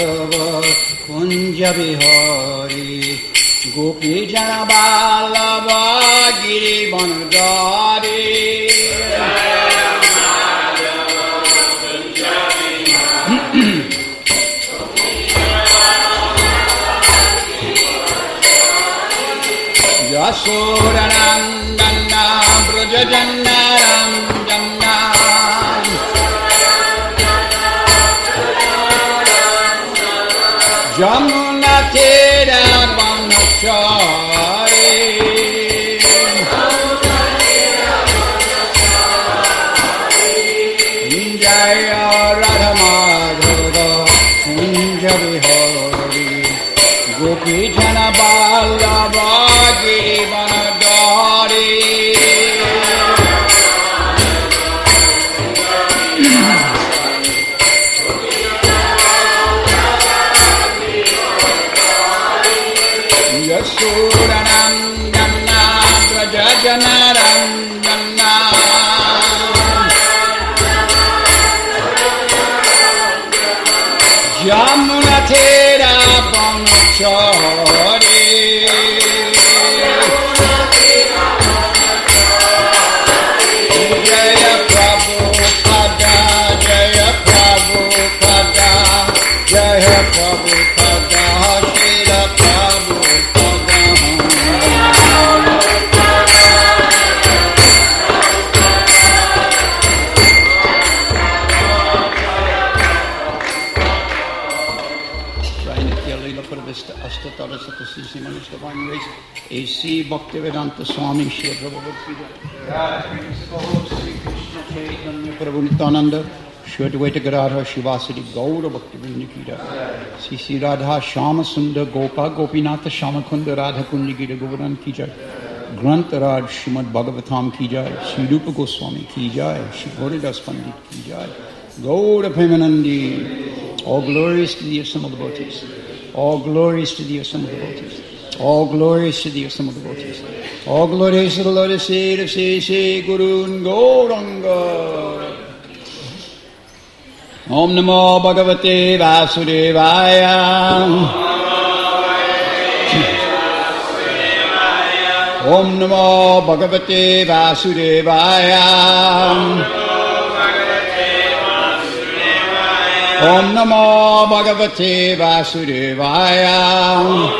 Madhava Kunja Vihari Gopi Jana Vallabha Giri Vanadari Yashodanandana Brajajannaram Janna Jamuna Tera Vanachari Jaya Radha Madhava Kunja Vihari Gopi Jana Vallabha Giri Vanadari Yashodanandana Brajajanarandana Jamuna Tera Vanachari Jaya Prabhupada Jaya Prabhupada Jaya Prabhupada Srila Prabhupada Rainatya Leela Pravista Astatara Satasisi Manish Divine Grace A.C. Bhaktivedanta Swami Shri Prabhupada Sri Krishna Chaitanya Prabhu Nityananda Shri Advaita Gadadhar Shivasati Gaura Bhaktivinoda Kira Sri Sri Radha Shama Sundar Gopa Gopinatha Shamakunda Radha Kundi Gita Govardhan Ki Jai Granth Raj Srimad Bhagavatam Ki Jai Sri Rupa Goswami Ki Jai Sri Gauridas Pandit Ki Jai Gaura Premanandi. All glories to the assembled devotees. All glories to the assembled devotees. All glories to the assembled devotees. All glories to the lotus feet of Sri Sri Guru Gauranga. Om Namo Bhagavate Vasudevaya. Om Namo Bhagavate Vasudevaya. Om Namo Bhagavate Vasudevaya.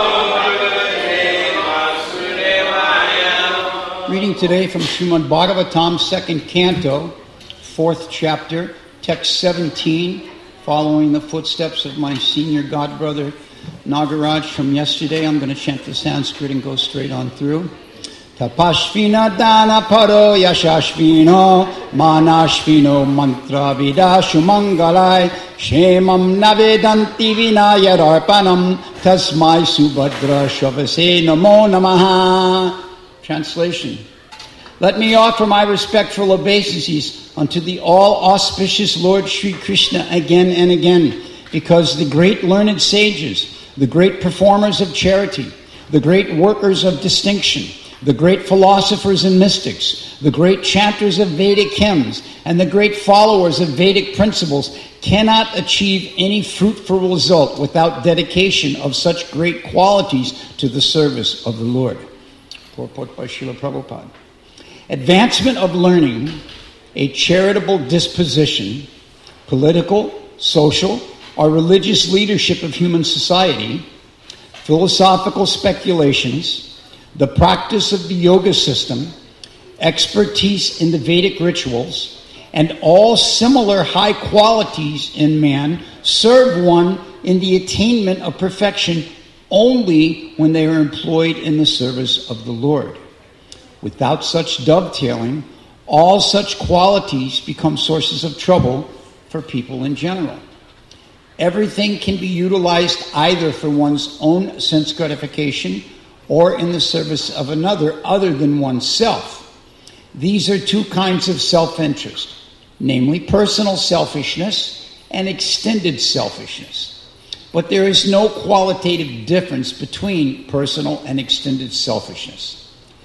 Reading today from Srimad Bhagavatam, 2nd Canto, 4th chapter, text 17, following the footsteps of my senior godbrother Nagaraj from yesterday. I'm going to chant the Sanskrit and go straight on through. Tapashvina dana paro yashashvino manashvino mantra vidashu mangalai shemam navedanti vinayararpanam tasmai subhadra shavase namo namaha. Translation. Let me offer my respectful obeisances unto the all-auspicious Lord Sri Krishna again and again, because the great learned sages, the great performers of charity, the great workers of distinction, the great philosophers and mystics, the great chanters of Vedic hymns, and the great followers of Vedic principles cannot achieve any fruitful result without dedication of such great qualities to the service of the Lord. Purport by Srila Prabhupada. Advancement of learning, a charitable disposition, political, social, or religious leadership of human society, philosophical speculations, the practice of the yoga system, expertise in the Vedic rituals, and all similar high qualities in man serve one in the attainment of perfection only when they are employed in the service of the Lord. Without such dovetailing, all such qualities become sources of trouble for people in general. Everything can be utilized either for one's own sense gratification or in the service of another other than oneself. These are two kinds of self-interest, namely personal selfishness and extended selfishness. But there is no qualitative difference between personal and extended selfishness.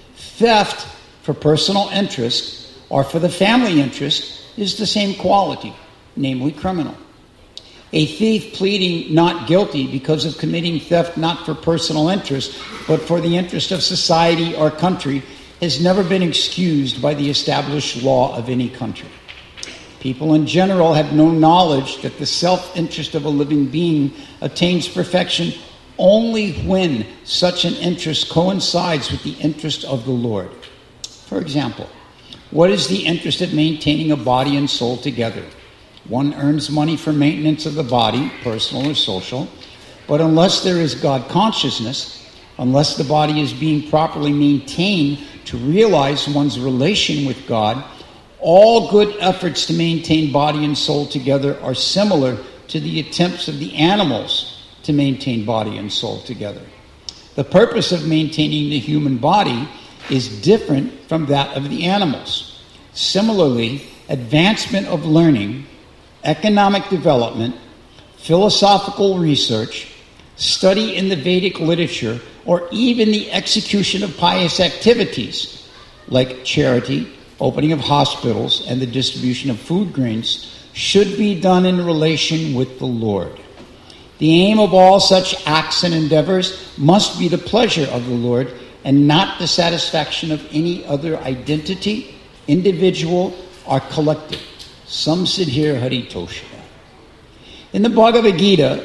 Theft for personal interest or for the family interest is the same quality, namely criminal. A thief pleading not guilty because of committing theft not for personal interest, but for the interest of society or country, has never been excused by the established law of any country. People in general have no knowledge that the self-interest of a living being attains perfection only when such an interest coincides with the interest of the Lord. For example, what is the interest of maintaining a body and soul together? One earns money for maintenance of the body, personal or social, but unless there is God consciousness, unless the body is being properly maintained to realize one's relation with God, all good efforts to maintain body and soul together are similar to the attempts of the animals to maintain body and soul together. The purpose of maintaining the human body is different from that of the animals. Similarly, advancement of learning, economic development, philosophical research, study in the Vedic literature, or even the execution of pious activities like charity, opening of hospitals, and the distribution of food grains should be done in relation with the Lord. The aim of all such acts and endeavors must be the pleasure of the Lord and not the satisfaction of any other identity, individual, or collective. Some sit here Haritosha. In the Bhagavad Gita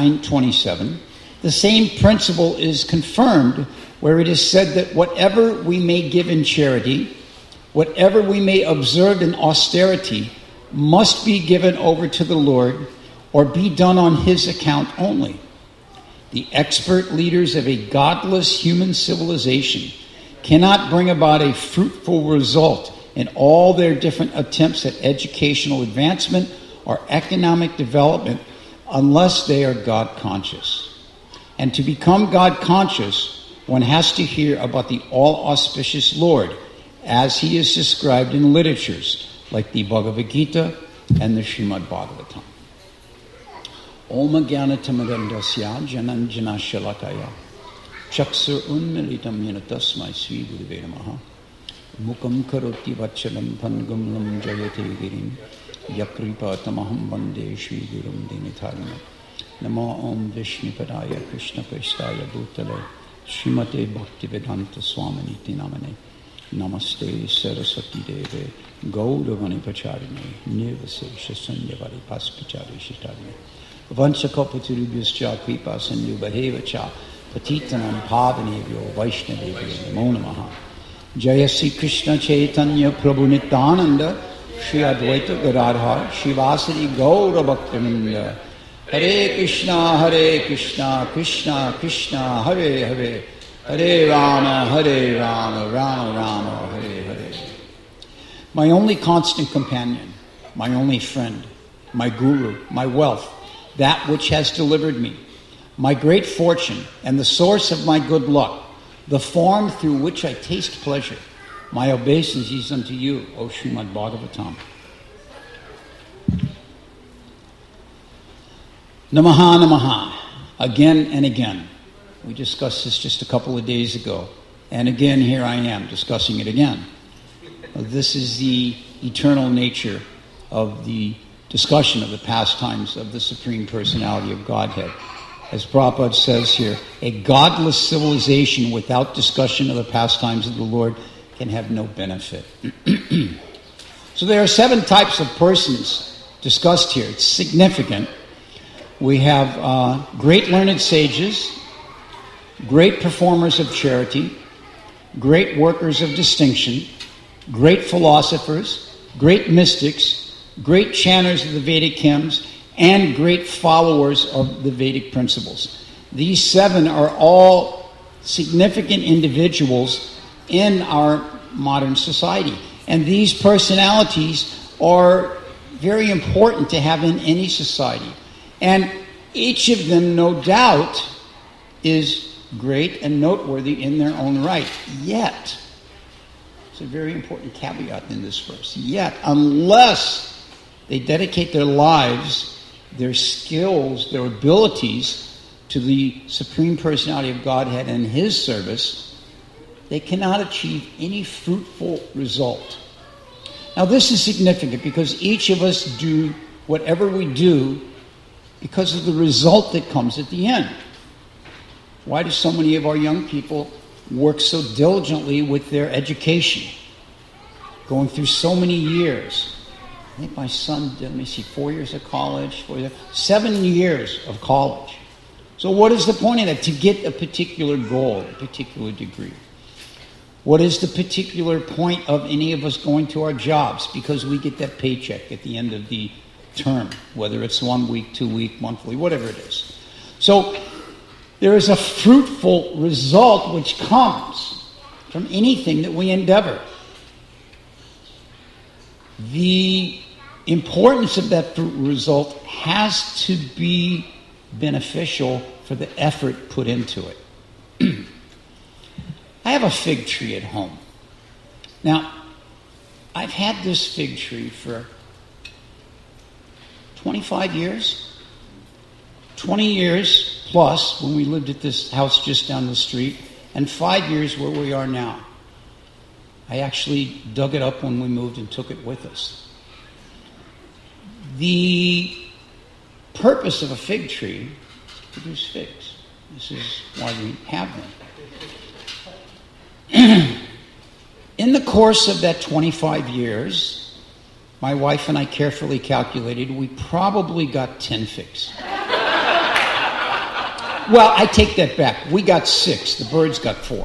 9:27, the same principle is confirmed where it is said that whatever we may give in charity, whatever we may observe in austerity, must be given over to the Lord or be done on his account only. The expert leaders of a godless human civilization cannot bring about a fruitful result in all their different attempts at educational advancement or economic development unless they are God-conscious. And to become God-conscious, one has to hear about the all-auspicious Lord as he is described in literatures like the Bhagavad Gita and the Srimad Bhagavatam. Om Jnanatamidandasya Jananjana Shalakaya Chaksur Unmilitam Yena Tasmai Sri Gurave Namaha Mukam Karoti Vachalam Pangam Lam Jayate Girim Yakripa Tamaham Bande Shri Gurum Dinitharina Namo Om Vishnupadaya Krishna Prestaya Bhutale Srimate Bhaktivedanta Swaminiti Namane Namaste Saraswati Deve Gauravani Pacharine Nirvase Shasanyavadi Paspachari Shitarine Vanchakopaturubhyascha Kripa Sandhu Bhadevacha Patitanam Pavanebhyo Vaishnavebhyo Namo Namaha Jaya Sri Krishna Chaitanya Prabhu Nityananda Shri Advaita Gadadhar Shivasari Gaura Bhaktivinoda Hare Krishna Krishna Krishna Hare Hare Hare Rama Rama Rama Hare Hare. My only constant companion, my only friend, my guru, my wealth, that which has delivered me, my great fortune and the source of my good luck, the form through which I taste pleasure, my obeisances unto you, O Srimad Bhagavatam. Namaha Namaha, again and again. We discussed this just a couple of days ago, and again here I am discussing it again. This is the eternal nature of the discussion of the pastimes of the Supreme Personality of Godhead. As Prabhupada says here, a godless civilization without discussion of the pastimes of the Lord can have no benefit. So there are 7 types of persons discussed here. It's significant. We have great learned sages, great performers of charity, great workers of distinction, great philosophers, great mystics, great chanters of the Vedic hymns, and great followers of the Vedic principles. These 7 are all significant individuals in our modern society. And these personalities are very important to have in any society. And each of them, no doubt, is great and noteworthy in their own right. Yet, it's a very important caveat in this verse, yet, unless they dedicate their lives, their skills, their abilities to the Supreme Personality of Godhead and His service, they cannot achieve any fruitful result. Now this is significant because each of us do whatever we do because of the result that comes at the end. Why do so many of our young people work so diligently with their education? Going through so many years. I think my son did, 4 years of college, 7 years of college. So what is the point of that? To get a particular goal, a particular degree. What is the particular point of any of us going to our jobs? Because we get that paycheck at the end of the term, whether it's 1 week, 2 week, monthly, whatever it is. So there is a fruitful result which comes from anything that we endeavor. The importance of that fruit result has to be beneficial for the effort put into it. I have a fig tree at home. Now, I've had this fig tree for 25 years. 20 years plus when we lived at this house just down the street, and 5 years where we are now. I actually dug it up when we moved and took it with us. The purpose of a fig tree is to produce figs. This is why we have them. In the course of that 25 years, my wife and I carefully calculated we probably got 10 figs. Well, I take that back. We got 6. The birds got 4.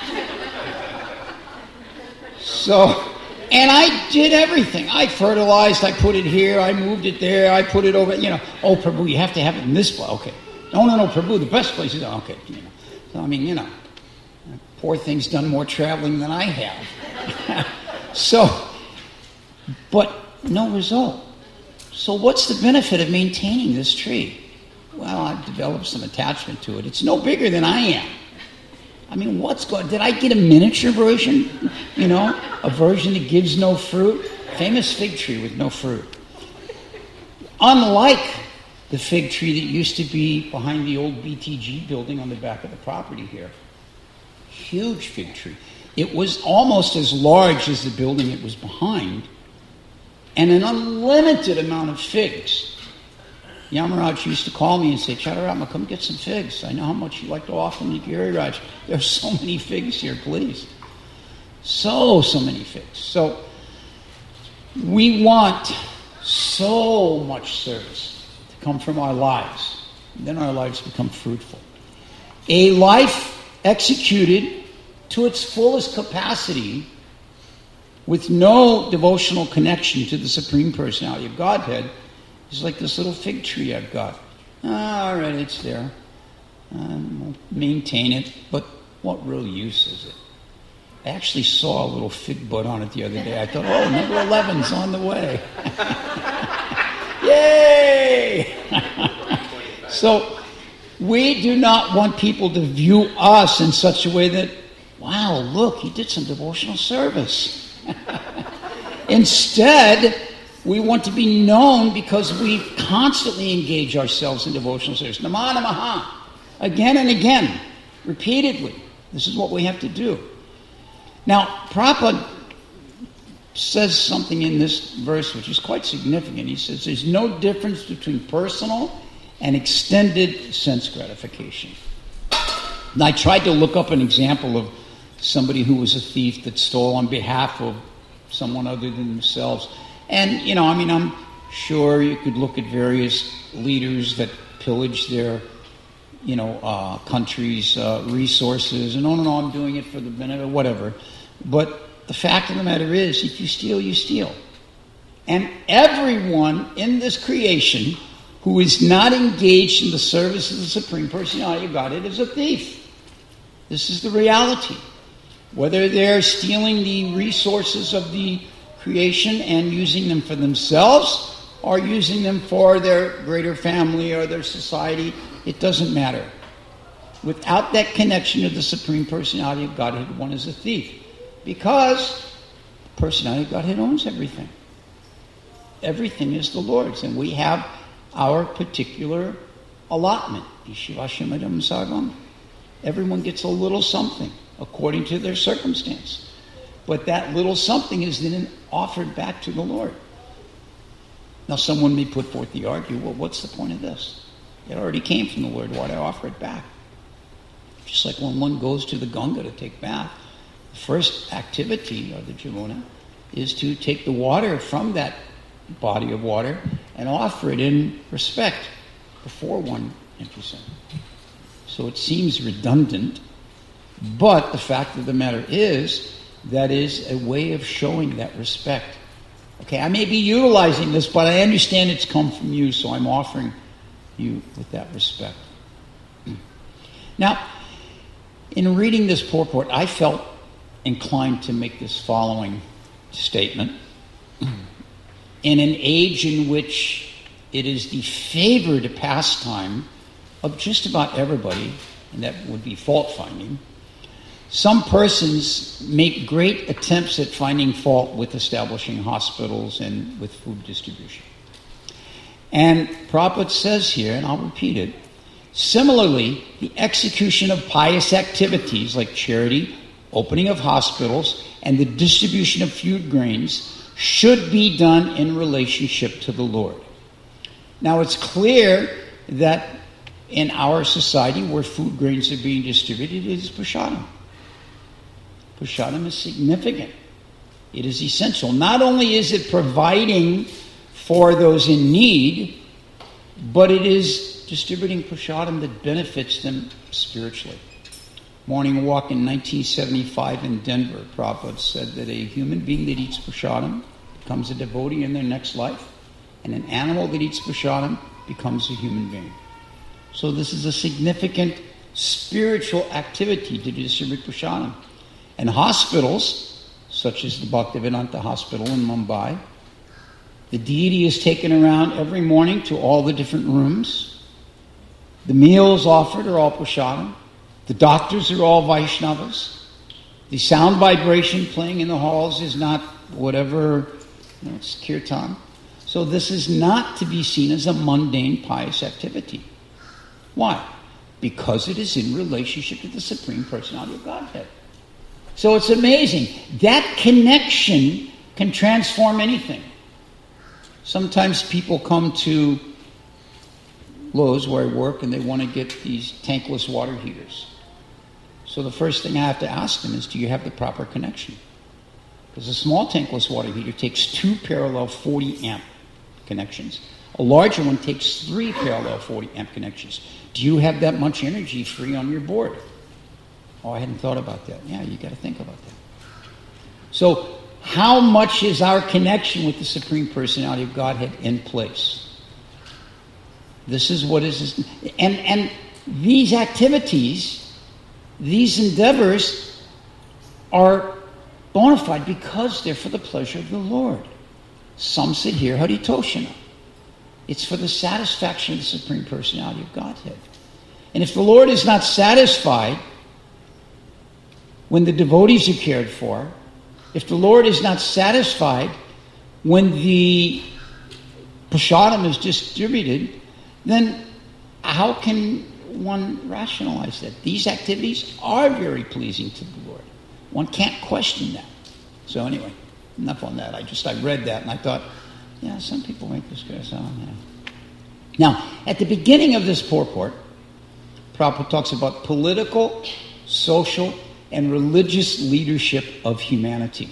So, and I did everything. I fertilized, I put it here, I moved it there, I put it over, oh, Prabhu, you have to have it in this place. Okay. No, Prabhu, the best place is, okay. So, I mean, poor thing's done more traveling than I have. So, but no result. So what's the benefit of maintaining this tree? Well, I've developed some attachment to it. It's no bigger than I am. I mean, did I get a miniature version? A version that gives no fruit? Famous fig tree with no fruit. Unlike the fig tree that used to be behind the old BTG building on the back of the property here. Huge fig tree. It was almost as large as the building it was behind, and an unlimited amount of figs. Yamaraj used to call me and say, Chaturama, come get some figs. I know how much you like to offer me, Giriraj. There's so many figs here, please. So many figs. So we want so much service to come from our lives. And then our lives become fruitful. A life executed to its fullest capacity with no devotional connection to the Supreme Personality of Godhead is like this little fig tree I've got. All right, it's there. We'll maintain it, but what real use is it? I actually saw a little fig bud on it the other day. I thought, oh, number 11's on the way. Yay! So we do not want people to view us in such a way that, wow, look, he did some devotional service. Instead, we want to be known because we constantly engage ourselves in devotional service. Namah Namaha. Again and again. Repeatedly. This is what we have to do. Now, Prabhupada says something in this verse which is quite significant. He says there's no difference between personal and extended sense gratification. And I tried to look up an example of somebody who was a thief that stole on behalf of someone other than themselves. And, I'm sure you could look at various leaders that pillage their, country's resources, and I'm doing it for the benefit or whatever. But the fact of the matter is, if you steal, you steal. And everyone in this creation who is not engaged in the service of the Supreme Personality of Godhead is a thief. This is the reality. Whether they're stealing the resources of the creation and using them for themselves or using them for their greater family or their society, it doesn't matter. Without that connection to the Supreme Personality of Godhead, one is a thief. Because the Personality of Godhead owns everything. Everything is the Lord's, and we have our particular allotment. Everyone gets a little something according to their circumstance. But that little something is then offered back to the Lord. Now someone may put forth the argument, well, what's the point of this? It already came from the Lord. Why do I offer it back? Just like when one goes to the Ganga to take bath, the first activity of the Jamuna is to take the water from that body of water and offer it in respect before one enters in. So it seems redundant, but the fact of the matter is that is a way of showing that respect. Okay, I may be utilizing this, but I understand it's come from you, so I'm offering you with that respect. Now, in reading this purport, I felt inclined to make this following statement. In an age in which it is the favored pastime of just about everybody, and that would be fault-finding, some persons make great attempts at finding fault with establishing hospitals and with food distribution. And Prabhupada says here, and I'll repeat it, similarly, the execution of pious activities like charity, opening of hospitals, and the distribution of food grains should be done in relationship to the Lord. Now, it's clear that in our society where food grains are being distributed, it is prasadam. Prasadam is significant. It is essential. Not only is it providing for those in need, but it is distributing prasadam that benefits them spiritually. Morning walk in 1975 in Denver, Prabhupada said that a human being that eats prasadam becomes a devotee in their next life, and an animal that eats prasadam becomes a human being. So this is a significant spiritual activity to distribute prasadam. And hospitals, such as the Bhaktivedanta Hospital in Mumbai, the deity is taken around every morning to all the different rooms. The meals offered are all prasadam. The doctors are all Vaishnavas. The sound vibration playing in the halls is not whatever, it's kirtan. So this is not to be seen as a mundane pious activity. Why? Because it is in relationship to the Supreme Personality of Godhead. So it's amazing. That connection can transform anything. Sometimes people come to Lowe's where I work and they want to get these tankless water heaters. So the first thing I have to ask them is, do you have the proper connection? Because a small tankless water heater takes 2 parallel 40 amp connections. A larger one takes 3 parallel 40 amp connections. Do you have that much energy free on your board? Oh, I hadn't thought about that. Yeah, you got to think about that. So how much is our connection with the Supreme Personality of Godhead in place? This is what is... And these activities, these endeavors are bona fide because they're for the pleasure of the Lord. Some sit here, Haritoshana. It's for the satisfaction of the Supreme Personality of Godhead. And if the Lord is not satisfied when the devotees are cared for, if the Lord is not satisfied when the prasadam is distributed, then how can one rationalize that? These activities are very pleasing to the Lord. One can't question that. So anyway, enough on that. I read that and I thought, yeah, some people make this go on. Yeah. Now, at the beginning of this purport, Prabhupada talks about political, social, and religious leadership of humanity.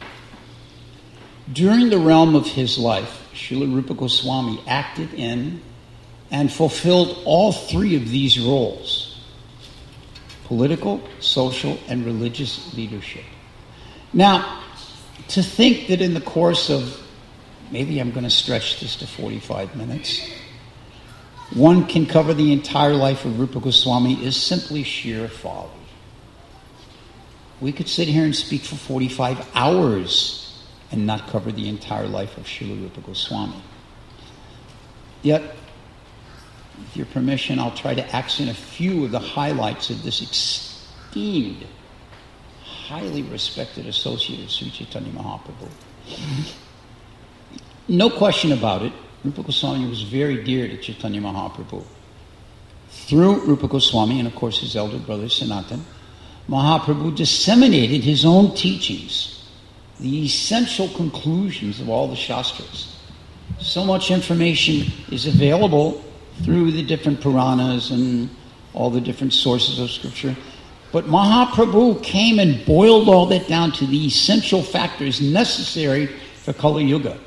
During the realm of his life, Srila Rupa Goswami acted in and fulfilled all 3 of these roles: political, social, and religious leadership. Now, to think that in the course of, maybe I'm going to stretch this to 45 minutes, one can cover the entire life of Rupa Goswami is simply sheer folly. We could sit here and speak for 45 hours and not cover the entire life of Srila Rupa Goswami. Yet, with your permission, I'll try to accent a few of the highlights of this esteemed, highly respected associate of Sri Chaitanya Mahaprabhu. No question about it, Rupa Goswami was very dear to Chaitanya Mahaprabhu. Through Rupa Goswami and, of course, his elder brother Sanatan, Mahaprabhu disseminated his own teachings, the essential conclusions of all the Shastras. So much information is available through the different Puranas and all the different sources of scripture. But Mahaprabhu came and boiled all that down to the essential factors necessary for Kali Yuga.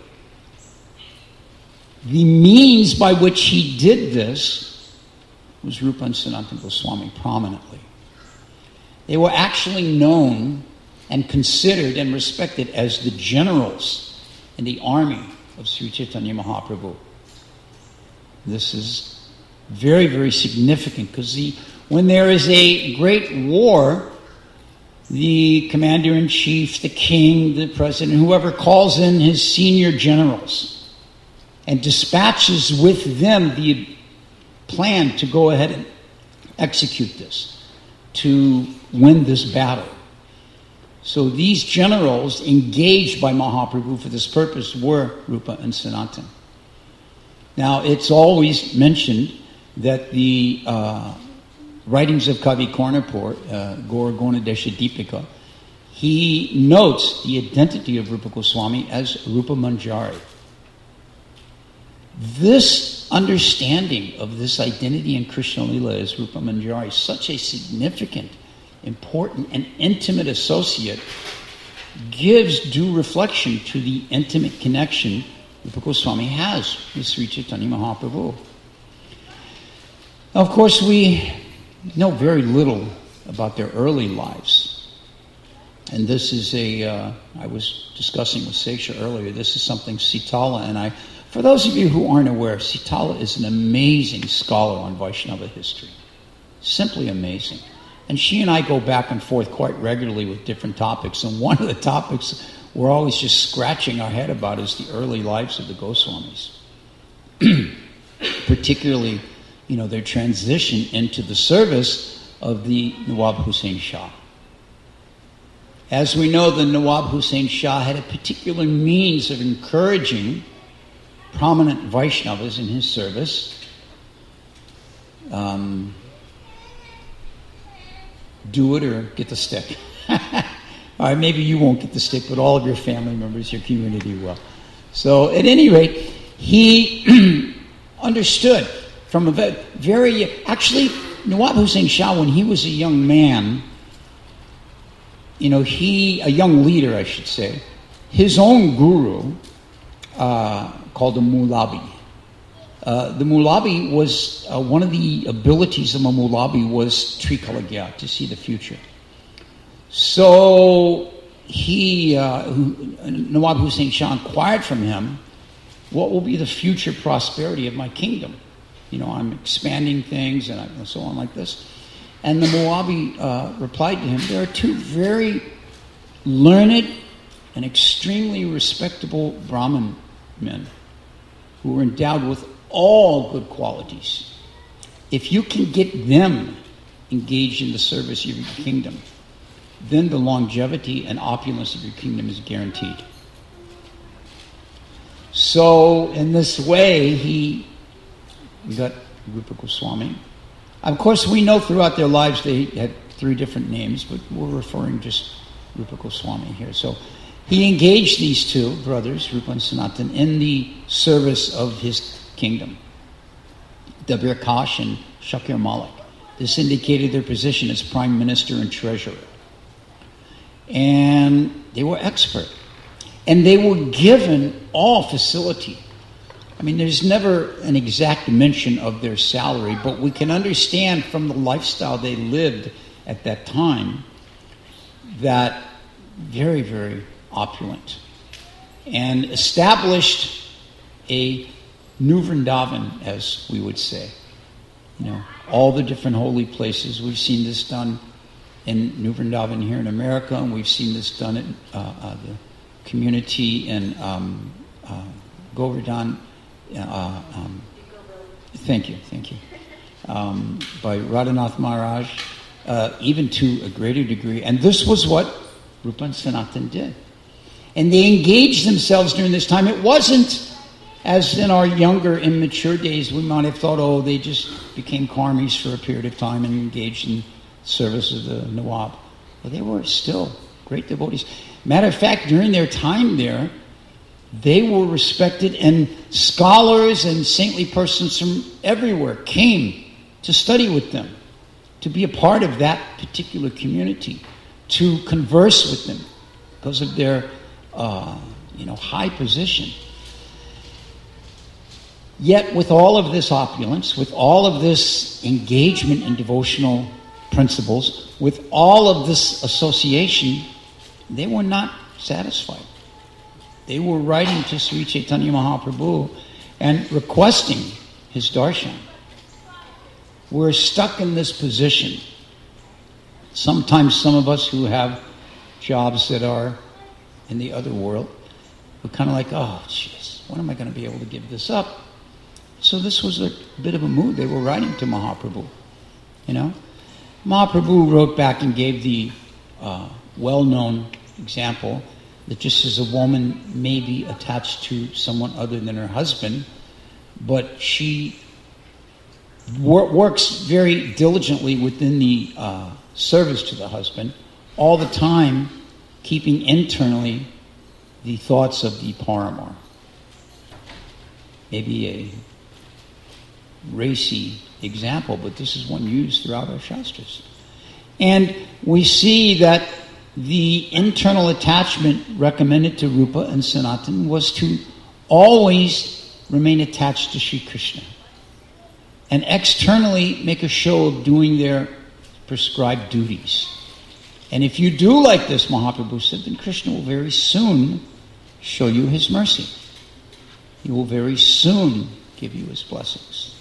The means by which he did this was Rupa and Sanatana Goswami prominently. They were actually known and considered and respected as the generals in the army of Sri Chaitanya Mahaprabhu. This is very, very significant because when there is a great war, the commander-in-chief, the king, the president, whoever calls in his senior generals and dispatches with them the plan to go ahead and execute this, to win this battle. So these generals engaged by Mahaprabhu for this purpose were Rupa and Sanatana. Now, it's always mentioned that the writings of Kavi Karnapur, Gaura Gonadesha Deepika, he notes the identity of Rupa Goswami as Rupa Manjari. This understanding of this identity in Krishna Lila as Rupa Manjari is such a significant, important, and intimate associate, gives due reflection to the intimate connection Rupa Goswami has with Sri Chaitanya Mahaprabhu. Now, of course, we know very little about their early lives. And this is I was discussing with Seksha earlier, this is something Sitala and I, for those of you who aren't aware, Sitala is an amazing scholar on Vaishnava history. Simply amazing. And she and I go back and forth quite regularly with different topics. And one of the topics we're always just scratching our head about is the early lives of the Goswamis. Particularly, their transition into the service of the Nawab Hussain Shah. As we know, the Nawab Hussain Shah had a particular means of encouraging prominent Vaishnavas in his service. Do it or get the stick. All right, maybe you won't get the stick, but all of your family members, your community will. So at any rate, he understood from a very... Actually, Nawab Hussain Shah, when he was a young man, a young leader, I should say, his own guru, called the Mulabi. The Mulabi was, one of the abilities of a Mulabi was Trikalagya, to see the future. So Nawab Hussain Shah inquired from him, what will be the future prosperity of my kingdom? I'm expanding things and so on like this. And the Mulabi replied to him, there are two very learned and extremely respectable Brahmin men who were endowed with all good qualities. If you can get them engaged in the service of your kingdom, then the longevity and opulence of your kingdom is guaranteed. So, in this way, he got Rupa Goswami. Of course, we know throughout their lives they had 3 different names, but we're referring just Rupa Goswami here. So, he engaged these 2 brothers, Rupa and Sanatana, in the service of his kingdom, Dabir Kash and Shakir Malik. This indicated their position as prime minister and treasurer. And they were expert. And they were given all facility. There's never an exact mention of their salary, but we can understand from the lifestyle they lived at that time that very, very opulent. And established a New Vrindavan, as we would say. All the different holy places. We've seen this done in New Vrindavan here in America, and we've seen this done in the community in Govardhan. Thank you. By Radhanath Maharaj, even to a greater degree. And this was what Rupa and Sanatana did. And they engaged themselves during this time. It wasn't, as in our younger, immature days, we might have thought, they just became karmis for a period of time and engaged in service of the Nawab. But they were still great devotees. Matter of fact, during their time there, They were respected, and scholars and saintly persons from everywhere came to study with them, to be a part of that particular community, to converse with them because of their high position. Yet with all of this opulence, with all of this engagement in devotional principles, with all of this association, they were not satisfied. They were writing to Sri Chaitanya Mahaprabhu and requesting his darshan. We're stuck in this position. Sometimes some of us who have jobs that are in the other world, we're kind of like, oh, jeez, when am I going to be able to give this up? So this was a bit of a mood. They were writing to Mahaprabhu, Mahaprabhu wrote back and gave the well-known example that just as a woman may be attached to someone other than her husband, but she works very diligently within the service to the husband, all the time keeping internally the thoughts of the paramour. Maybe a racy example, but this is one used throughout our Shastras. And we see that the internal attachment recommended to Rupa and Sanatan was to always remain attached to Sri Krishna and externally make a show of doing their prescribed duties. And if you do like this, Mahaprabhu said, then Krishna will very soon show you his mercy. He will very soon give you his blessings.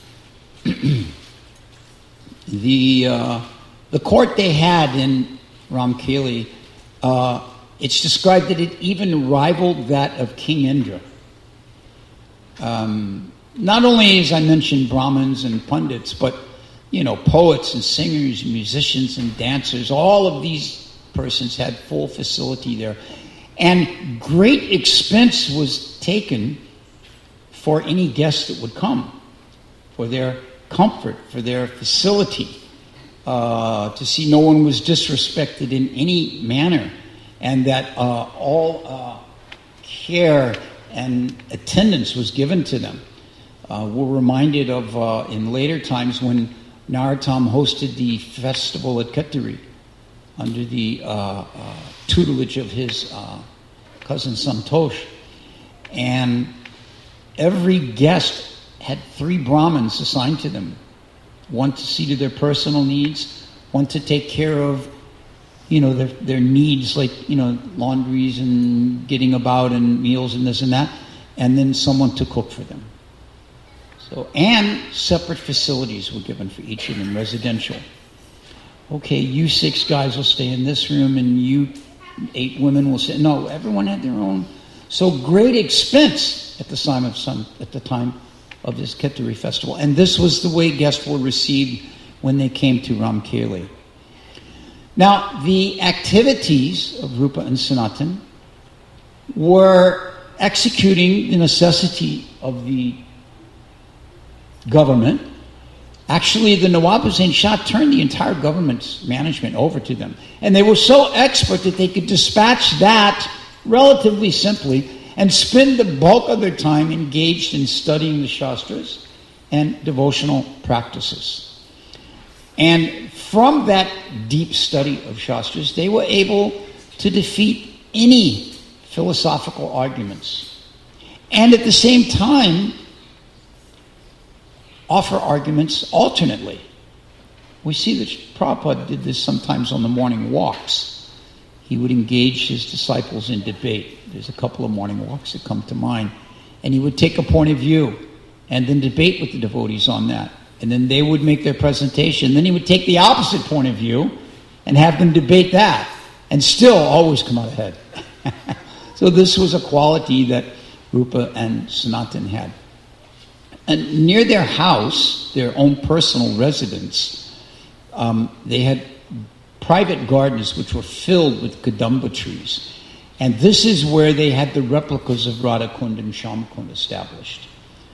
The court they had in Ramkeli, it's described that it even rivaled that of King Indra. Not only, as I mentioned, Brahmins and Pundits, but poets and singers, musicians and dancers, all of these persons had full facility there. And great expense was taken for any guest that would come, for their comfort, for their facility, to see no one was disrespected in any manner, and that all care and attendance was given to them. We're reminded of in later times when Narottam hosted the festival at Katturi under the tutelage of his cousin Santosh, and every guest had 3 Brahmins assigned to them. One to see to their personal needs, one to take care of, their needs like, laundries and getting about and meals and this and that, and then someone to cook for them. So, and separate facilities were given for each of them, residential. Okay, you 6 guys will stay in this room and you 8 women will stay. No, everyone had their own. So great expense at the time of this Ketturi festival. And this was the way guests were received when they came to Ramkeli. Now, the activities of Rupa and Sanatan were executing the necessity of the government. Actually, the Nawab Hussain Shah turned the entire government's management over to them. And they were so expert that they could dispatch that relatively simply and spend the bulk of their time engaged in studying the Shastras and devotional practices. And from that deep study of Shastras, they were able to defeat any philosophical arguments. And at the same time, offer arguments alternately. We see that Prabhupada did this sometimes on the morning walks. He would engage his disciples in debate. There's a couple of morning walks that come to mind. And he would take a point of view and then debate with the devotees on that. And then they would make their presentation. Then he would take the opposite point of view and have them debate that and still always come out ahead. So this was a quality that Rupa and Sanatan had. And near their house, their own personal residence, they had private gardens which were filled with Kadamba trees. And this is where they had the replicas of Radhakund and Shyamakund established.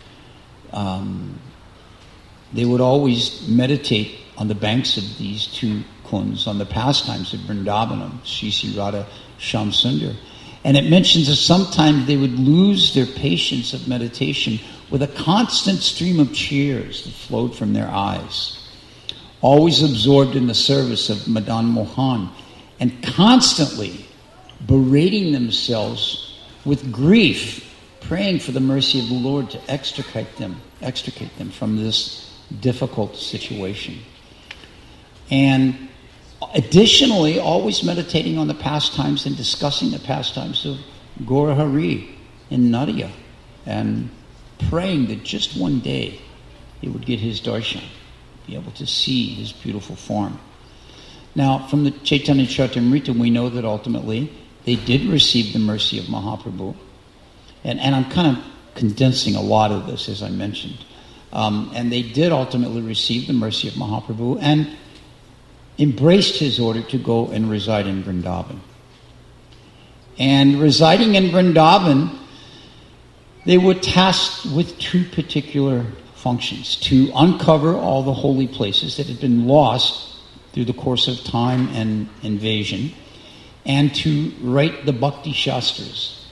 They would always meditate on the banks of these 2 kunds, on the pastimes of Vrindavanam, Sri Radha Shyam Sundar. And it mentions that sometimes they would lose their patience of meditation with a constant stream of tears that flowed from their eyes, always absorbed in the service of Madan Mohan, and constantly berating themselves with grief, praying for the mercy of the Lord to extricate them from this difficult situation. And additionally, always meditating on the pastimes and discussing the pastimes of Gaurahari in Nadia, and praying that just one day he would get his darshan, be able to see his beautiful form. Now, from the Chaitanya Charitamrita, we know that ultimately they did receive the mercy of Mahaprabhu. And I'm kind of condensing a lot of this, as I mentioned. And they did ultimately receive the mercy of Mahaprabhu and embraced his order to go and reside in Vrindavan. And residing in Vrindavan, they were tasked with two particular functions: to uncover all the holy places that had been lost through the course of time and invasion, and to write the Bhakti Shastras,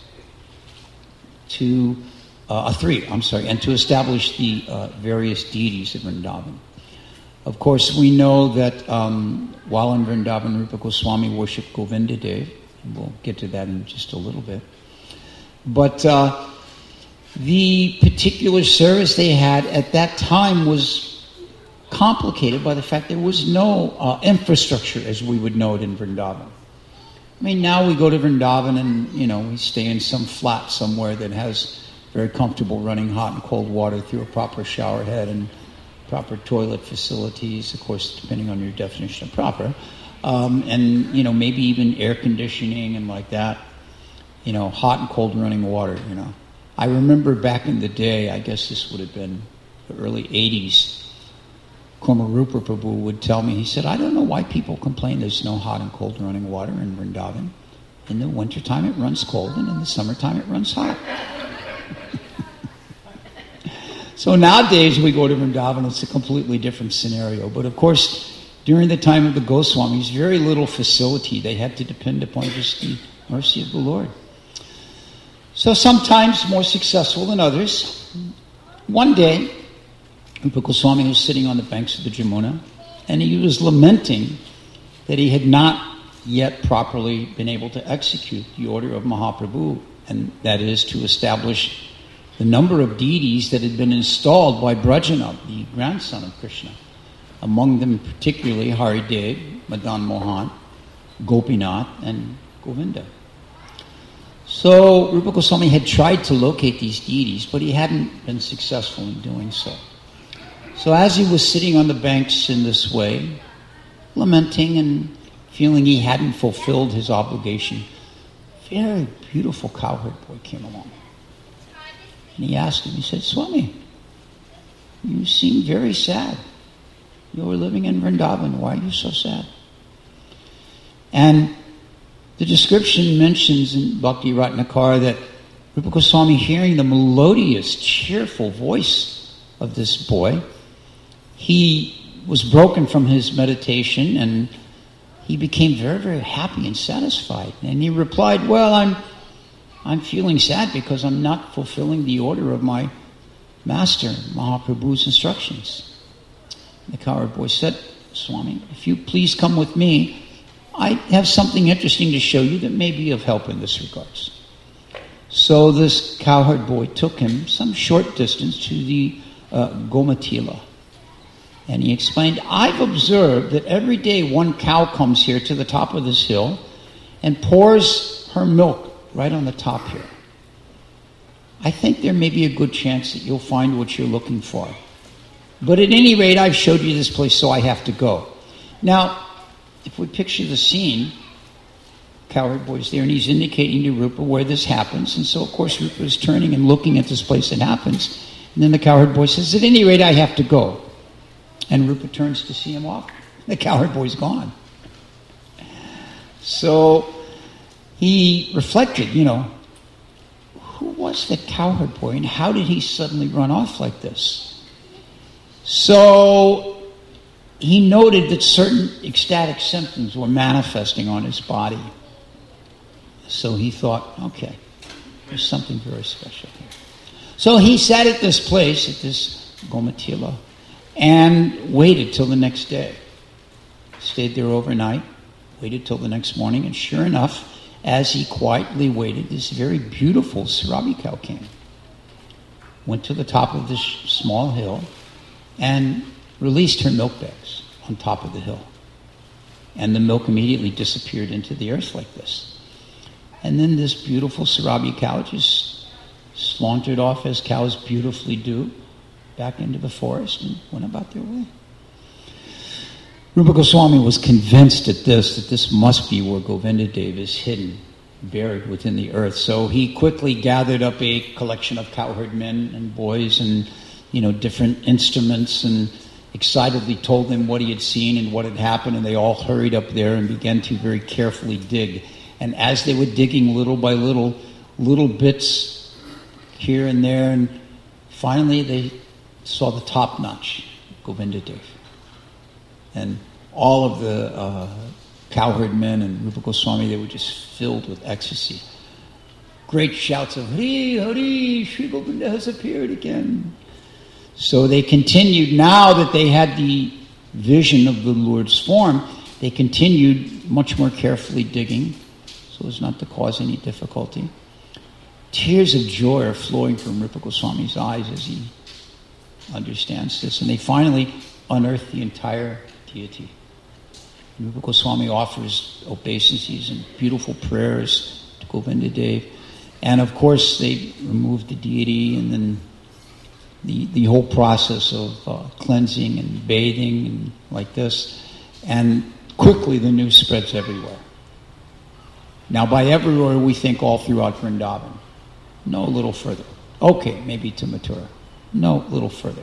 and to establish the various deities of Vrindavan. Of course, we know that while in Vrindavan, Rupa Goswami worshipped Govinda Dev. We'll get to that in just a little bit. But the particular service they had at that time was complicated by the fact there was no infrastructure as we would know it in Vrindavan. I mean, now we go to Vrindavan and, we stay in some flat somewhere that has very comfortable running hot and cold water through a proper shower head and proper toilet facilities, of course, depending on your definition of proper. And, maybe even air conditioning and like that. Hot and cold running water, I remember back in the day, I guess this would have been the early 80s, Kumarupa Prabhu would tell me, he said, I don't know why people complain there's no hot and cold running water in Vrindavan. In the wintertime it runs cold, and in the summertime it runs hot. So nowadays we go to Vrindavan, it's a completely different scenario. But of course, during the time of the Goswamis, very little facility. They had to depend upon just the mercy of the Lord. So sometimes more successful than others. One day, Rupa Goswami was sitting on the banks of the Jamuna, and he was lamenting that he had not yet properly been able to execute the order of Mahaprabhu, and that is to establish the number of deities that had been installed by Brajana, the grandson of Krishna. Among them particularly Haridev, Madan Mohan, Gopinath, and Govinda. So Rupa Goswami had tried to locate these deities, but he hadn't been successful in doing so. So as he was sitting on the banks in this way, lamenting and feeling he hadn't fulfilled his obligation, a very beautiful cowherd boy came along. And he asked him, he said, Swami, you seem very sad. You were living in Vrindavan. Why are you so sad? And the description mentions in Bhakti Ratnakara that Rupa Goswami, hearing the melodious, cheerful voice of this boy, he was broken from his meditation and he became very, very happy and satisfied. And he replied, well, I'm feeling sad because I'm not fulfilling the order of my master, Mahaprabhu's instructions. The cowherd boy said, Swami, if you please come with me, I have something interesting to show you that may be of help in this regards. So this cowherd boy took him some short distance to the Gomatila. And he explained, I've observed that every day one cow comes here to the top of this hill and pours her milk right on the top here. I think there may be a good chance that you'll find what you're looking for. But at any rate, I've showed you this place, so I have to go. Now, if we picture the scene, cowherd boy's there, and he's indicating to Rupa where this happens. And so, of course, Rupa is turning and looking at this place that happens. And then the cowherd boy says, at any rate, I have to go. And Rupa turns to see him off. The cowherd boy's gone. So he reflected, who was the cowherd boy and how did he suddenly run off like this? So he noted that certain ecstatic symptoms were manifesting on his body. So he thought, okay, there's something very special here. So he sat at this place, at this Gomatila, and waited till the next day. Stayed there overnight, waited till the next morning, and sure enough, as he quietly waited, this very beautiful Sarabi cow came. Went to the top of this small hill and released her milk bags on top of the hill. And the milk immediately disappeared into the earth like this. And then this beautiful Sarabi cow just sauntered off, as cows beautifully do, back into the forest and went about their way. Rupa Goswami was convinced at this, that this must be where Govinda Dev is hidden, buried within the earth. So he quickly gathered up a collection of cowherd men and boys and, different instruments, and excitedly told them what he had seen and what had happened, and they all hurried up there and began to very carefully dig. And as they were digging little by little bits here and there, and finally they saw the top notch, Govinda Dev. And all of the cowherd men and Rupa Goswami, they were just filled with ecstasy. Great shouts of, Hari, Hari, Sri Govinda has appeared again. So they continued, now that they had the vision of the Lord's form, they continued much more carefully digging, so as not to cause any difficulty. Tears of joy are flowing from Rupa Goswami's eyes as he understands this. And they finally unearthed the entire deity. Rupa Goswami offers obeisances and beautiful prayers to Govinda Dev. And of course they removed the deity, and then the whole process of cleansing and bathing and like this. And quickly the news spreads everywhere. Now by everywhere we think all throughout Vrindavan. No, a little further. Okay, maybe to Mathura. No, a little further.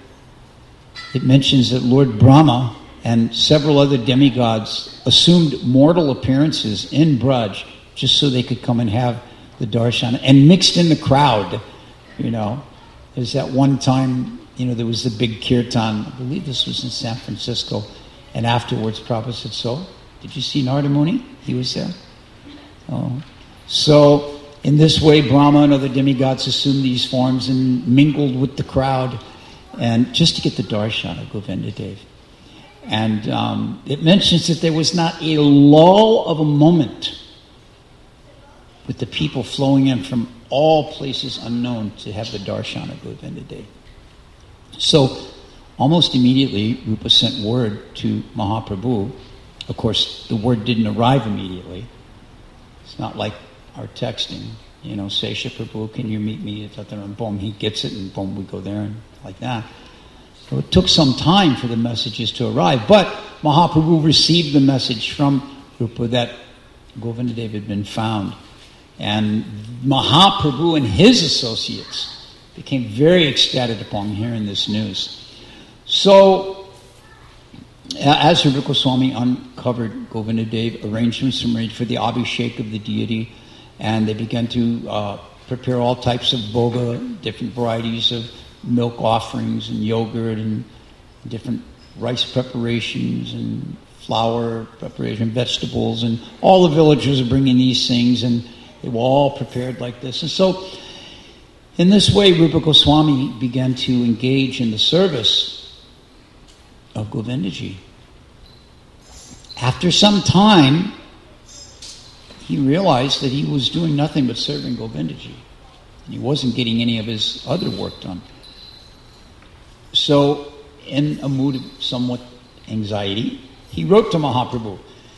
It mentions that Lord Brahma and several other demigods assumed mortal appearances in Braj just so they could come and have the darshan, and mixed in the crowd, There's that one time, there was the big kirtan. I believe this was in San Francisco. And afterwards, Prabhupada said, so, did you see Narada Muni? He was there. Oh. So, in this way, Brahma and other demigods assumed these forms and mingled with the crowd, and just to get the darshan of Govinda Dev. And it mentions that there was not a lull of a moment with the people flowing in from all places unknown to have the darshan of Govinda Dev. So, almost immediately, Rupa sent word to Mahaprabhu. Of course, the word didn't arrive immediately. It's not like our texting, Sesha Prabhu, can you meet me? And boom, he gets it, and boom, we go there, and like that. So it took some time for the messages to arrive, but Mahaprabhu received the message from Rupa that Govinda Dev had been found. And Mahaprabhu and his associates became very ecstatic upon hearing this news. So, as Rupa Goswami uncovered Govinda Dev, arrangements were made for the Abhishek of the deity, and they began to prepare all types of bhoga, different varieties of milk offerings and yogurt and different rice preparations and flour preparation, vegetables, and all the villagers are bringing these things, and they were all prepared like this. And so, in this way, Rupa Goswami began to engage in the service of Govindaji. After some time, he realized that he was doing nothing but serving Govindaji. And he wasn't getting any of his other work done. So, in a mood of somewhat anxiety, he wrote to Mahaprabhu,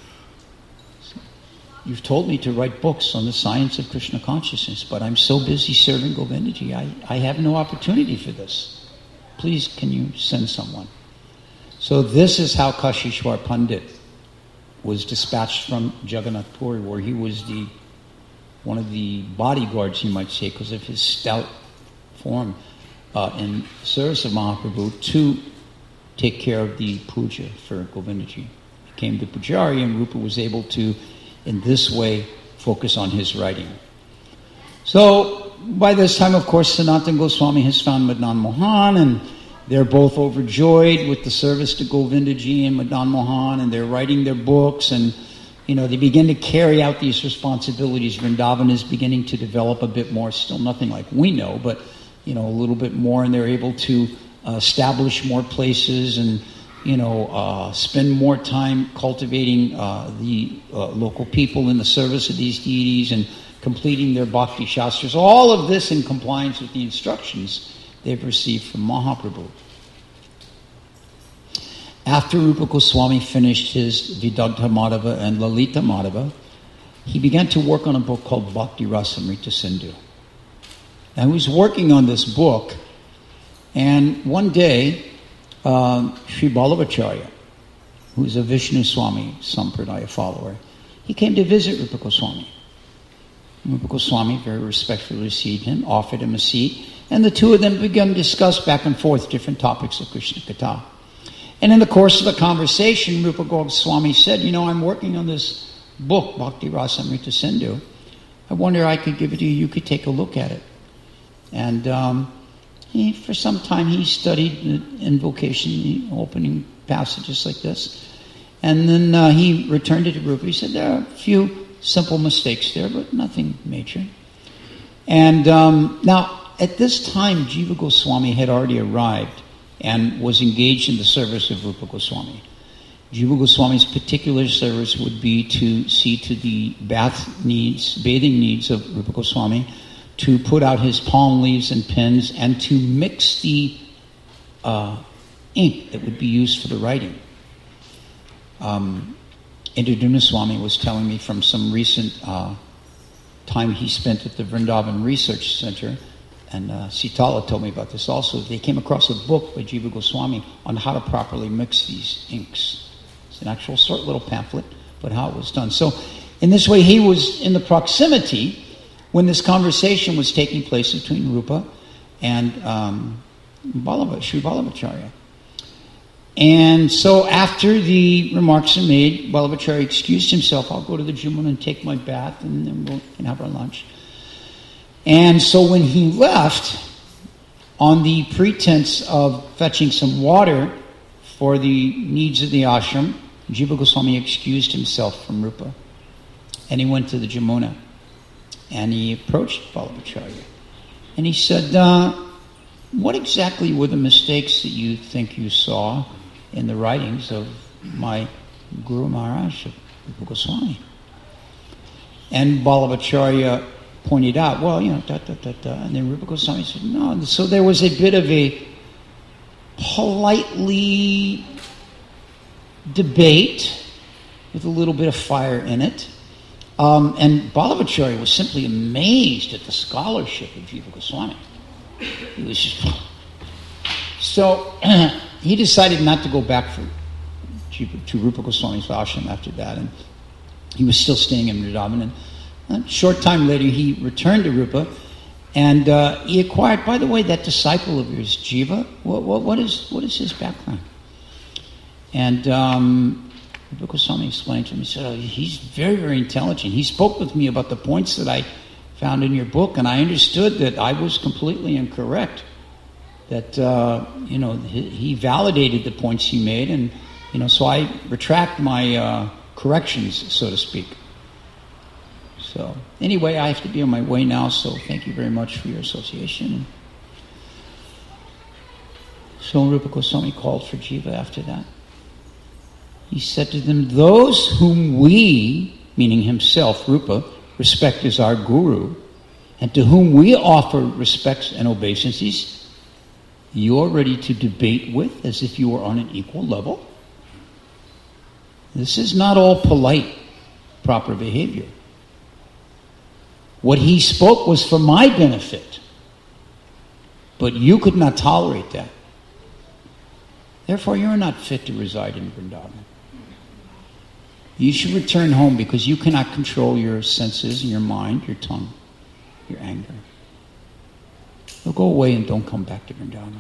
you've told me to write books on the science of Krishna consciousness, but I'm so busy serving Govindaji, I have no opportunity for this. Please, can you send someone? So this is how Kashishwar Pandit was dispatched from Jagannath Puri, where he was one of the bodyguards, you might say, because of his stout form in service of Mahaprabhu, to take care of the puja for Govindaji. He became the pujari, and Rupa was able to, in this way, focus on his writing. So, by this time, of course, Sanatana Goswami has found Madan Mohan, and they're both overjoyed with the service to Govindaji and Madan Mohan, and they're writing their books, and they begin to carry out these responsibilities. Vrindavan is beginning to develop a bit more, still nothing like we know, but, a little bit more, and they're able to establish more places and, spend more time cultivating the local people in the service of these deities and completing their bhakti shastras. All of this in compliance with the instructions they've received from Mahaprabhu. After Rupa Goswami finished his Vidagdha Madhava and Lalita Madhava, he began to work on a book called Bhakti Rasamrita Sindhu. Now, he was working on this book, and one day, Sri Balabhacharya, who's a Vishnu Swami Sampradaya follower, he came to visit Rupa Goswami. Rupa Goswami very respectfully received him, offered him a seat, and the two of them began to discuss back and forth different topics of Krishna Katha. And in the course of the conversation, Rupa Goswami said, I'm working on this book, Bhakti Rasamrita Sindhu. I wonder I could give it to you. You could take a look at it. And for some time he studied the invocation, the opening passages like this. And then he returned it to Rupa. He said, there are a few simple mistakes there, but nothing major. And now, at this time, Jiva Goswami had already arrived and was engaged in the service of Rupa Goswami. Jiva Goswami's particular service would be to see to the bathing needs of Rupa Goswami, to put out his palm leaves and pens, and to mix the ink that would be used for the writing. Indraduna Swami was telling me from some recent time he spent at the Vrindavan Research Center, and Sitala told me about this also. They came across a book by Jiva Goswami on how to properly mix these inks. It's an actual short little pamphlet, but how it was done. So in this way, he was in the proximity when this conversation was taking place between Rupa and Sri Balabhacharya. And so after the remarks are made, Balabhacharya excused himself. I'll go to the Jumuna and take my bath, and then we can have our lunch. And so when he left, on the pretense of fetching some water for the needs of the ashram, Jiva Goswami excused himself from Rupa. And he went to the Jamuna. And he approached Balabhacharya. And he said, what exactly were the mistakes that you think you saw in the writings of my Guru Maharaj, Rupa Goswami? And Balabhacharya pointed out, and then Rupa Goswami said, no. So there was a bit of a politely debate with a little bit of fire in it. And Balabhacharya was simply amazed at the scholarship of Jiva Goswami. He was just... So he decided not to go back to Rupa Goswami's ashram after that, and he was still staying in Vrindavan. And a short time later, he returned to Rupa, and he acquired, by the way, that disciple of yours, Jiva, what is his background? And Rupa Goswami explained to him, he said, he's very, very intelligent. He spoke with me about the points that I found in your book, and I understood that I was completely incorrect. That, he validated the points he made, and, so I retract my corrections, so to speak. So, anyway, I have to be on my way now, so thank you very much for your association. So Rupa Goswami called for Jiva after that. He said to them, those whom we, meaning himself, Rupa, respect as our guru, and to whom we offer respects and obeisances, you're ready to debate with as if you were on an equal level? This is not all polite, proper behavior. What he spoke was for my benefit, but you could not tolerate that. Therefore, you're not fit to reside in Vrindavan. You should return home because you cannot control your senses and your mind, your tongue, your anger. So go away and don't come back to Vrindavan.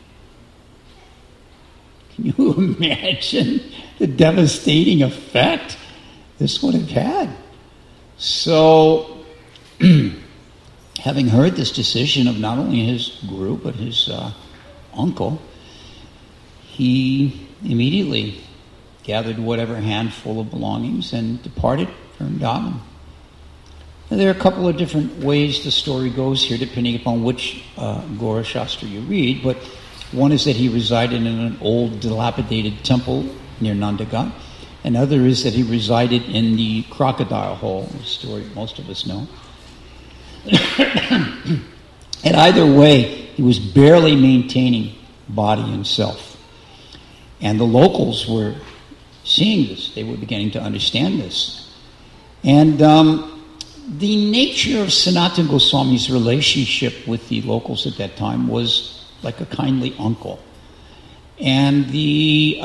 Can you imagine the devastating effect this would have had? So, having heard this decision of not only his guru but his uncle, he immediately gathered whatever handful of belongings, and departed for Vrindavan. Now, there are a couple of different ways the story goes here, depending upon which Gaura Shastra you read, but one is that he resided in an old, dilapidated temple near Nandagat. Another is that he resided in the crocodile hole, a story most of us know. And either way, he was barely maintaining body and self. And the locals were seeing this. They were beginning to understand this. And the nature of Sanatana Goswami's relationship with the locals at that time was like a kindly uncle. And he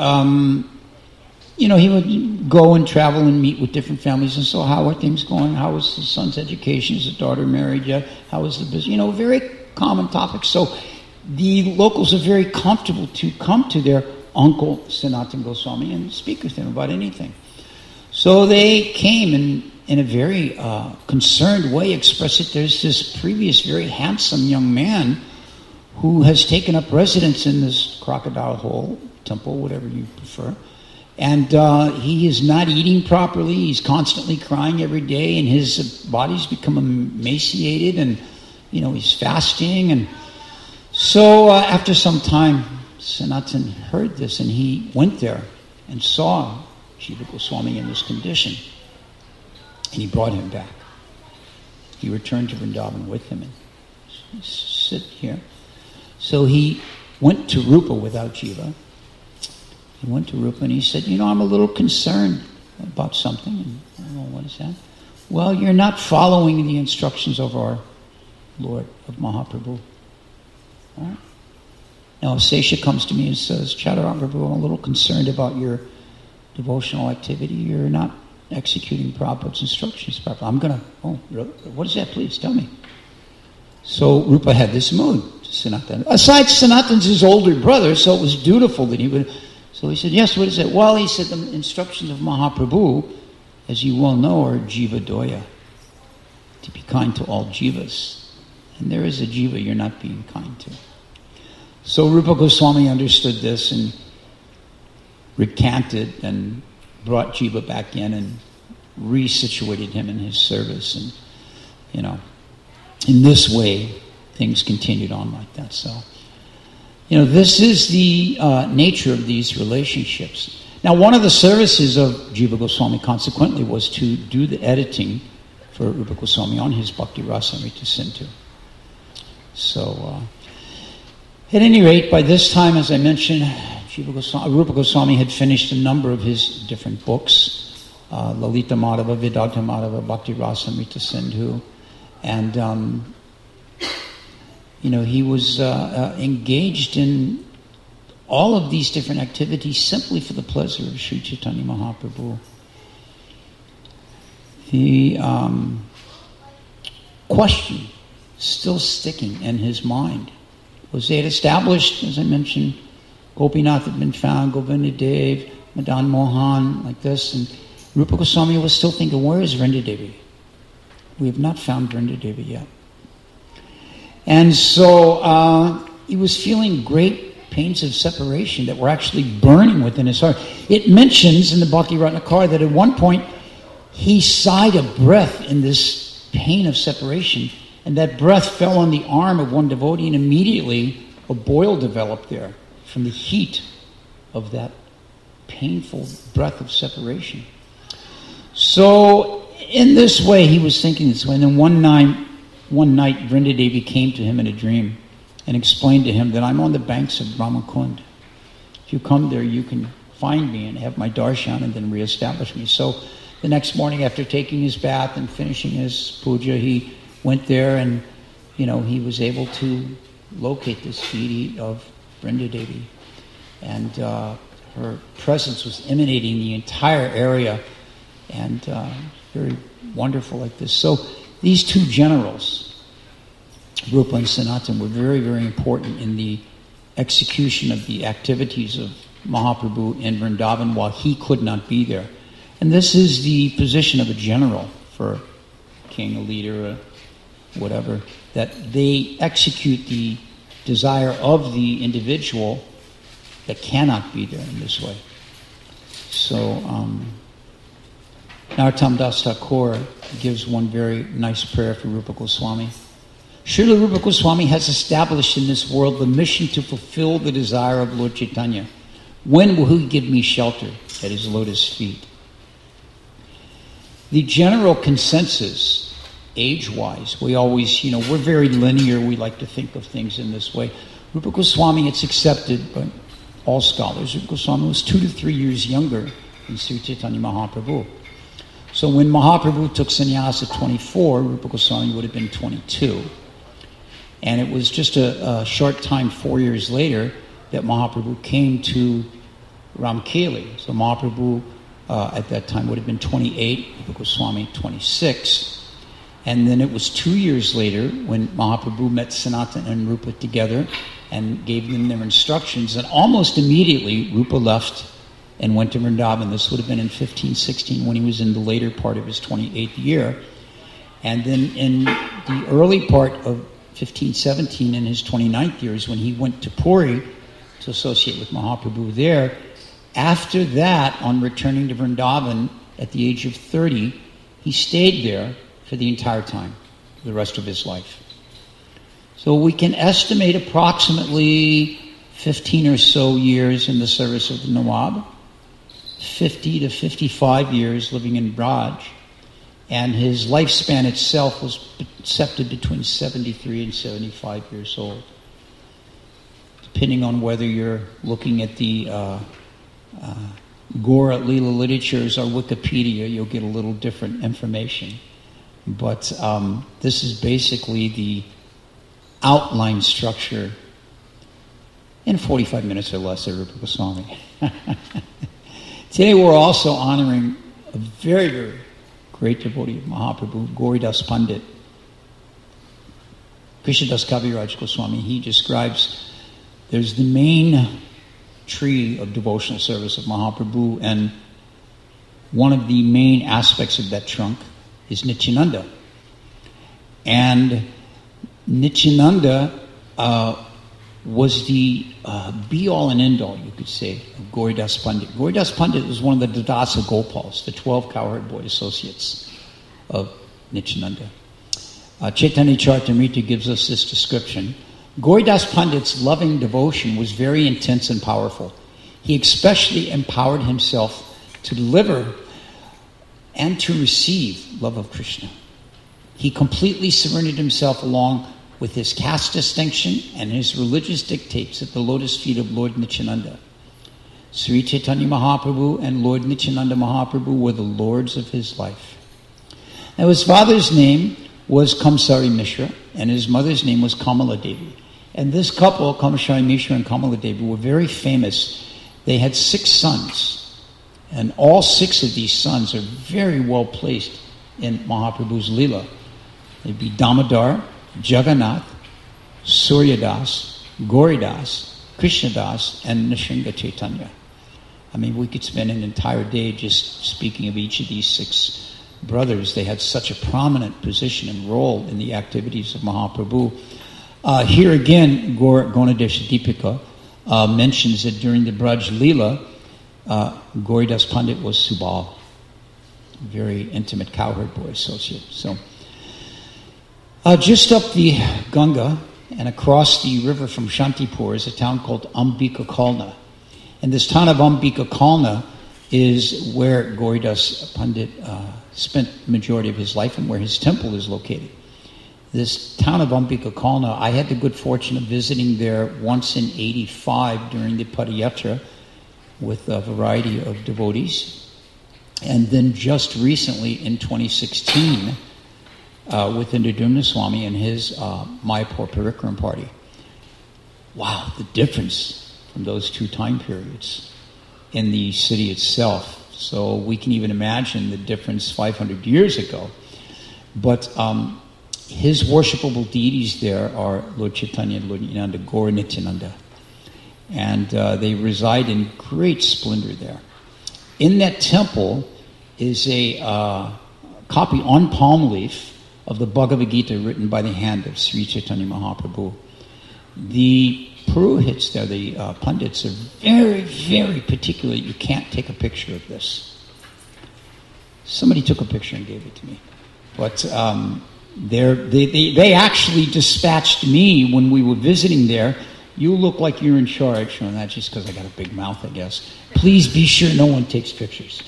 would go and travel and meet with different families. And so, how are things going? How is the son's education? Is the daughter married yet? How is the business? Very common topics. So the locals are very comfortable to come to their uncle Sanatana Goswami and speak with him about anything. So they came and in a very concerned way expressed that there's this previous very handsome young man who has taken up residence in this crocodile hole, temple, whatever you prefer. And he is not eating properly. He's constantly crying every day, and his body's become emaciated, and he's fasting. And so after some time, Sanatan heard this, and he went there and saw Jiva Goswami in this condition, and he brought him back. He returned to Vrindavan with him and sit here. So he went to Rupa without Jiva. He went to Rupa and he said, I'm a little concerned about something. And I don't know, what is that? Well, you're not following the instructions of our Lord, of Mahaprabhu. All right? Now, if Sesha comes to me and says, Chadaran Prabhu, I'm a little concerned about your devotional activity. You're not executing Prabhupada's instructions properly. I'm going to, really? What is that? Please tell me. So Rupa had this mood to Sanatana. Aside, Sanatan's his older brother, so it was dutiful that he would. So he said, yes, what is it? Well, he said, the instructions of Mahaprabhu, as you well know, are Jiva Doya, to be kind to all jivas. And there is a jiva you're not being kind to. So Rupa Goswami understood this and recanted and brought Jiva back in and resituated him in his service. And, in this way, things continued on like that. So, this is the nature of these relationships. Now, one of the services of Jiva Goswami, consequently, was to do the editing for Rupa Goswami on his Bhakti Rasamrita Sindhu. So, at any rate, by this time, as I mentioned, Rupa Goswami had finished a number of his different books, Lalita Madhava, Vedanta Madhava, Bhakti Rasamrita Sindhu, and he was engaged in all of these different activities simply for the pleasure of Sri Chaitanya Mahaprabhu. The question still sticking in his mind was they had established, as I mentioned, Gopinath had been found, Govinda Dev, Madan Mohan, like this, and Rupa Goswami was still thinking, where is Vrinda Devi? We have not found Vrinda Devi yet. And so he was feeling great pains of separation that were actually burning within his heart. It mentions in the Bhakti Ratnakara that at one point he sighed a breath in this pain of separation, and that breath fell on the arm of one devotee, and immediately a boil developed there from the heat of that painful breath of separation. So in this way, he was thinking this way. And then one night, Vrinda Devi came to him in a dream and explained to him that I'm on the banks of Brahmakund. If you come there, you can find me and have my darshan and then reestablish me. So the next morning, after taking his bath and finishing his puja, he went there and, he was able to locate this deity of Vrinda Devi. And her presence was emanating the entire area, and very wonderful like this. So these two generals, Rupa and Sanatan, were very, very important in the execution of the activities of Mahaprabhu in Vrindavan while he could not be there. And this is the position of a general for a king, a leader, whatever, that they execute the desire of the individual that cannot be there in this way. So Narottam Das Thakur gives one very nice prayer for Rupa Goswami. Srila Rupa Goswami has established in this world the mission to fulfill the desire of Lord Chaitanya. When will he give me shelter at his lotus feet? The general consensus, age-wise, we always, we're very linear. We like to think of things in this way. Rupa Goswami, it's accepted by all scholars. Rupa Goswami was 2 to 3 years younger than Sri Chaitanya Mahaprabhu. So when Mahaprabhu took sannyas at 24, Rupa Goswami would have been 22. And it was just a short time, 4 years later, that Mahaprabhu came to Ramkeli. So Mahaprabhu at that time would have been 28, Rupa Goswami 26. And then it was 2 years later when Mahaprabhu met Sanatana and Rupa together and gave them their instructions. And almost immediately, Rupa left and went to Vrindavan. This would have been in 1516 when he was in the later part of his 28th year. And then in the early part of 1517, in his 29th years, when he went to Puri to associate with Mahaprabhu there. After that, on returning to Vrindavan at the age of 30, he stayed there for the entire time, for the rest of his life. So we can estimate approximately 15 or so years in the service of the Nawab, 50 to 55 years living in Braj, and his lifespan itself was accepted between 73 and 75 years old. Depending on whether you're looking at the Gora Leela literatures or Wikipedia, you'll get a little different information. But this is basically the outline structure in 45 minutes or less of Rupa Goswami. Today we're also honoring a very, very great devotee of Mahaprabhu, Gauridas Pandit. Krishnadas Kaviraj Goswami, he describes there's the main tree of devotional service of Mahaprabhu, and one of the main aspects of that trunk is Nityananda. And Nityananda was the be-all and end-all, you could say, of Gauridas Pandit. Gauridas Pandit was one of the Dadasa Gopals, the 12 cowherd boy associates of Nityananda. Chaitanya Charitamrita gives us this description. Gauridas Pandit's loving devotion was very intense and powerful. He especially empowered himself to deliver and to receive love of Krishna. He completely surrendered himself along with his caste distinction and his religious dictates at the lotus feet of Lord Nityananda. Sri Chaitanya Mahaprabhu and Lord Nityananda Mahaprabhu were the lords of his life. Now his father's name was Kamsari Mishra, and his mother's name was Kamala Devi. And this couple, Kamsari Mishra and Kamala Devi, were very famous. They had 6 sons, and all 6 of these sons are very well placed in Mahaprabhu's Leela. They'd be Damodar, Jagannath, Suryadas, Gauridas, Krishnadas, and Nisringa Chaitanya. I mean, we could spend an entire day just speaking of each of these 6 brothers. They had such a prominent position and role in the activities of Mahaprabhu. Here again, Gonadesh Deepika mentions that during the Braj Leela, Gauridas Pandit was Subal, a very intimate cowherd boy associate. So, just up the Ganga and across the river from Shantipur is a town called Ambika Kalna. And this town of Ambika Kalna is where Gauridas Pandit spent the majority of his life and where his temple is located. This town of Ambika Kalna, I had the good fortune of visiting there once in 85 during the Padayatra with a variety of devotees. And then just recently in 2016 with Indradumna Swami and his Mayapur Parikram party. Wow, the difference from those 2 time periods in the city itself. So we can even imagine the difference 500 years ago. But his worshipable deities there are Lord Chaitanya and Lord Nityananda, Gaura Nityananda. And they reside in great splendor there. In that temple is a copy on palm leaf of the Bhagavad Gita written by the hand of Sri Chaitanya Mahaprabhu. The Purohits there, the pundits, are very, very particular. You can't take a picture of this. Somebody took a picture and gave it to me. But they actually dispatched me when we were visiting there. You look like you're in charge. Well, that's just because I got a big mouth, I guess. Please be sure no one takes pictures.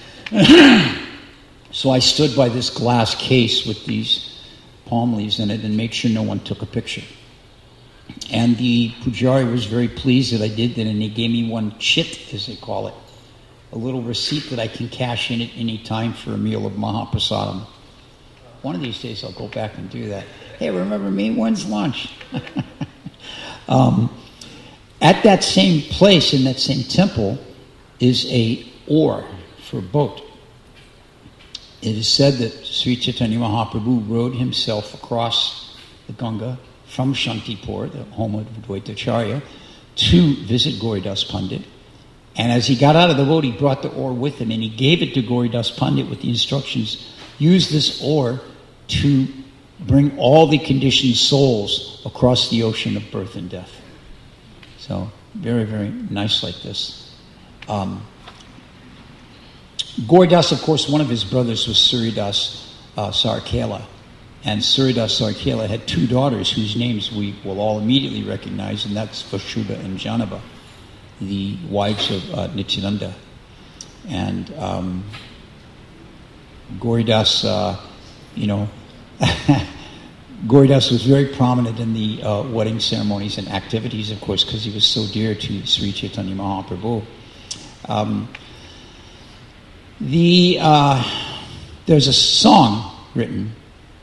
So I stood by this glass case with these palm leaves in it and made sure no one took a picture. And the Pujari was very pleased that I did that, and he gave me one chit, as they call it, a little receipt that I can cash in at any time for a meal of Mahaprasadam. One of these days I'll go back and do that. Hey, remember me? When's lunch? At that same place, in that same temple, is a oar for a boat. It is said that Sri Chaitanya Mahaprabhu rowed himself across the Ganga from Shantipur, the home of Advaitacharya, to visit Gauridas Pandit. And as he got out of the boat, he brought the oar with him, and he gave it to Gauridas Pandit with the instructions, use this oar to bring all the conditioned souls across the ocean of birth and death. So, very, very nice like this. Gauridas, of course, one of his brothers was Suridas Sarkela. And Suridas Sarkela had two daughters whose names we will all immediately recognize, and that's Vasudha and Janava, the wives of Nityananda. And Gauridas, Gauridas was very prominent in the wedding ceremonies and activities, of course, because he was so dear to Sri Chaitanya Mahaprabhu. There's a song written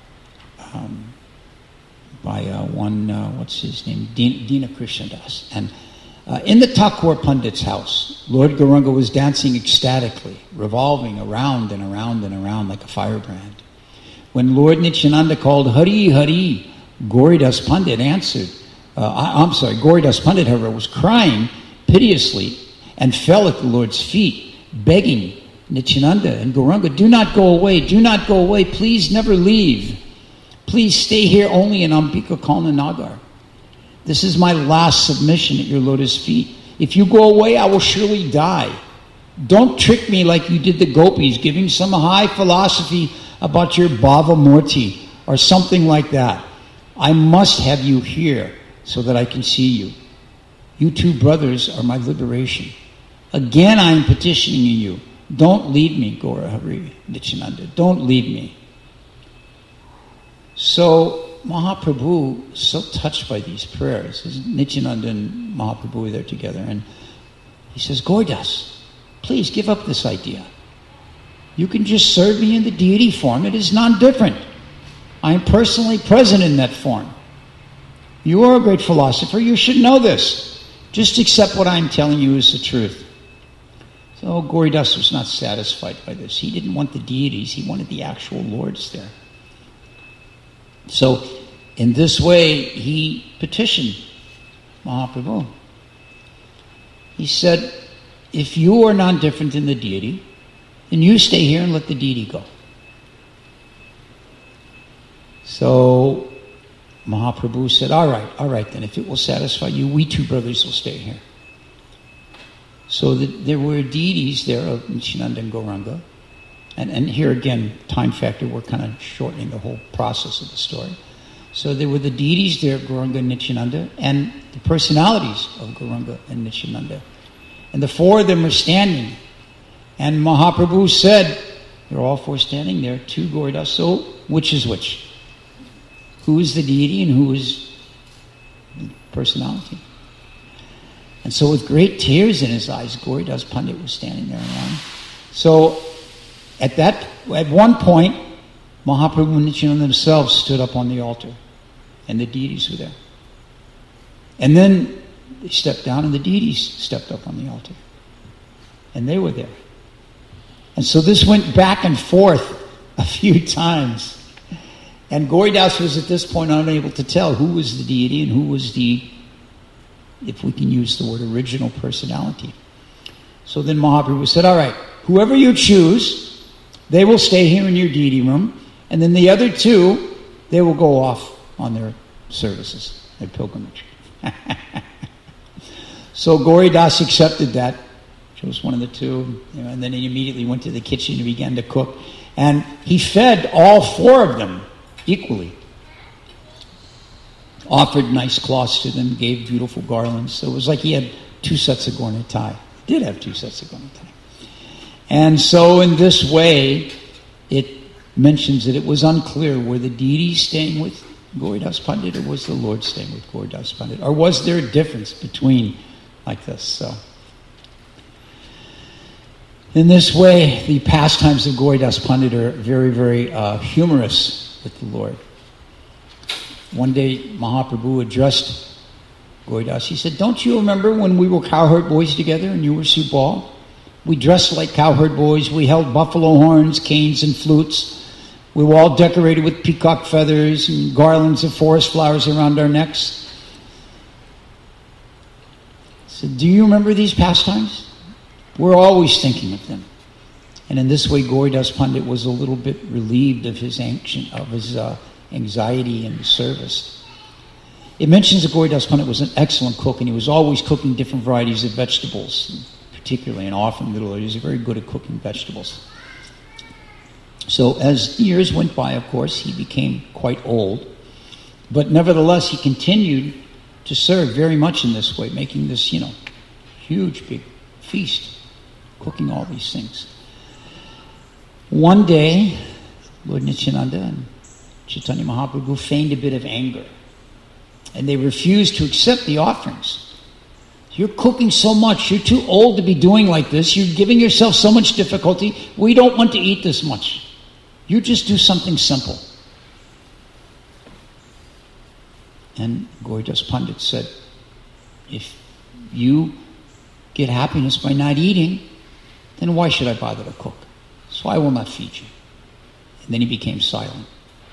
by what's his name? Dina Krishnadas. And in the Thakur Pandit's house, Lord Gauranga was dancing ecstatically, revolving around and around and around like a firebrand. When Lord Nityananda called Hari Hari, Gauridas Pandit answered. Gauridas Pandit, however, was crying piteously and fell at the Lord's feet, begging Nityananda and Gauranga, do not go away, please never leave. Please stay here only in Ambika Kalna Nagar. This is my last submission at your lotus feet. If you go away, I will surely die. Don't trick me like you did the gopis, giving some high philosophy about your Bhava Murti or something like that. I must have you here so that I can see you. You two brothers are my liberation. Again, I am petitioning you. Don't leave me, Gaura Hari Nityananda. Don't leave me. So Mahaprabhu, so touched by these prayers, Nityananda and Mahaprabhu were there together, and he says, Gauridas, please give up this idea. You can just serve me in the deity form. It is non-different. I am personally present in that form. You are a great philosopher. You should know this. Just accept what I am telling you is the truth. So Gauridas was not satisfied by this. He didn't want the deities. He wanted the actual lords there. So in this way, he petitioned Mahaprabhu. He said, if you are non-different in the deity, then you stay here and let the deity go. So Mahaprabhu said, all right, then if it will satisfy you, we two brothers will stay here. So there were deities there of Nityananda and Gauranga. And here again, time factor, we're kind of shortening the whole process of the story. So there were the deities there, Gauranga and Nityananda, and the personalities of Gauranga and Nityananda. And the four of them were standing. And Mahaprabhu said, they're all four standing there, to Gauridas, so which is which? Who is the deity and who is the personality? And so with great tears in his eyes, Gauridas Pandit was standing there around. So at one point, Mahaprabhu and Nityananda themselves stood up on the altar, and the deities were there. And then they stepped down, and the deities stepped up on the altar, and they were there. And so this went back and forth a few times. And Gauridas was at this point unable to tell who was the deity and who was the, if we can use the word, original personality. So then Mahaprabhu said, all right, whoever you choose, they will stay here in your deity room, and then the other two, they will go off on their services, their pilgrimage. So Gauri Das accepted that. Chose one of the two, and then he immediately went to the kitchen and began to cook. And he fed all four of them equally. Offered nice cloths to them, gave beautiful garlands. So it was like he had two sets of Gaur Nitai. He did have two sets of Gaur Nitai. And so in this way, it mentions that it was unclear, were the deities staying with Gauri Das Pandit or was the Lord staying with Gauri Das Pandit? Or was there a difference between like this? So in this way, the pastimes of Gauri Das Pandit are very, very humorous with the Lord. One day, Mahaprabhu addressed Gauri Das. He said, don't you remember when we were cowherd boys together and you were Subal? We dressed like cowherd boys. We held buffalo horns, canes, and flutes. We were all decorated with peacock feathers and garlands of forest flowers around our necks. He said, do you remember these pastimes? We're always thinking of them. And in this way, Gauri Das Pandit was a little bit relieved of his anxiety and service. It mentions that Gauri Das Pandit was an excellent cook, and he was always cooking different varieties of vegetables, particularly and often Middle East. He was very good at cooking vegetables. So as years went by, of course, he became quite old. But nevertheless, he continued to serve very much in this way, making this, huge, big feast, cooking all these things. One day, Lord Nityananda and Chaitanya Mahaprabhu feigned a bit of anger, and they refused to accept the offerings. You're cooking so much, you're too old to be doing like this, you're giving yourself so much difficulty, we don't want to eat this much. You just do something simple. And Gauri Das Pandit said, if you get happiness by not eating, then why should I bother to cook? So I will not feed you. And then he became silent.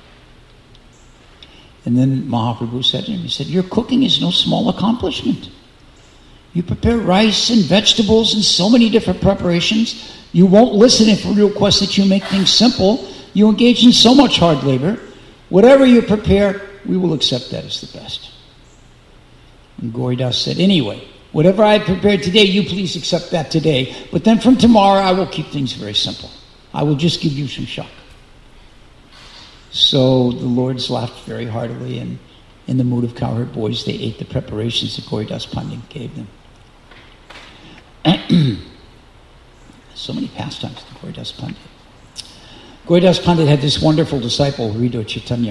And then Mahaprabhu said to him, he said, your cooking is no small accomplishment. You prepare rice and vegetables and so many different preparations. You won't listen if we request that you make things simple. You engage in so much hard labor. Whatever you prepare, we will accept that as the best. And Gauri Das said, anyway, whatever I prepared today, you please accept that today. But then from tomorrow, I will keep things very simple. I will just give you some shak. So the Lords laughed very heartily, and in the mood of cowherd boys, they ate the preparations that Gauri Das Pandit gave them. So many pastimes to Gauri Das Pandit. Gauri Das Pandit had this wonderful disciple, Hrido Chaitanya.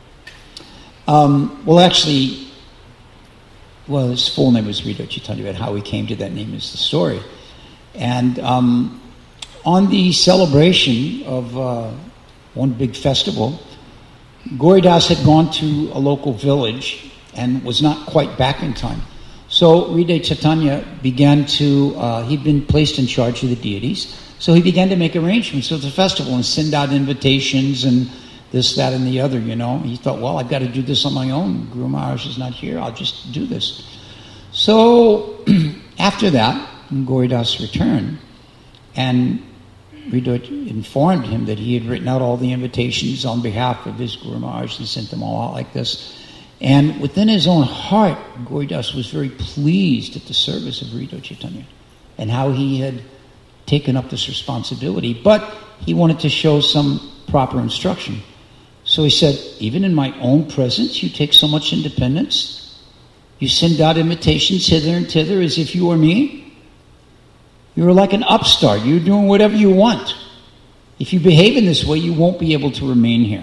His full name was Hrido Chaitanya, but how he came to that name is the story. And on the celebration of one big festival, Gauri Das had gone to a local village and was not quite back in time. So Hrido Chaitanya began to, he'd been placed in charge of the deities, so he began to make arrangements for the festival and send out invitations and this, that, and the other, He thought, well, I've got to do this on my own. Guru Maharaj is not here. I'll just do this. So after that, Gauri Das returned, and Hrido informed him that he had written out all the invitations on behalf of his Guru Maharaj and sent them all out like this. And within his own heart, Gauri Das was very pleased at the service of Hrido Chaitanya and how he had taken up this responsibility. But he wanted to show some proper instruction. So he said, even in my own presence, you take so much independence. You send out invitations hither and thither as if you were me. You're like an upstart. You're doing whatever you want. If you behave in this way, you won't be able to remain here.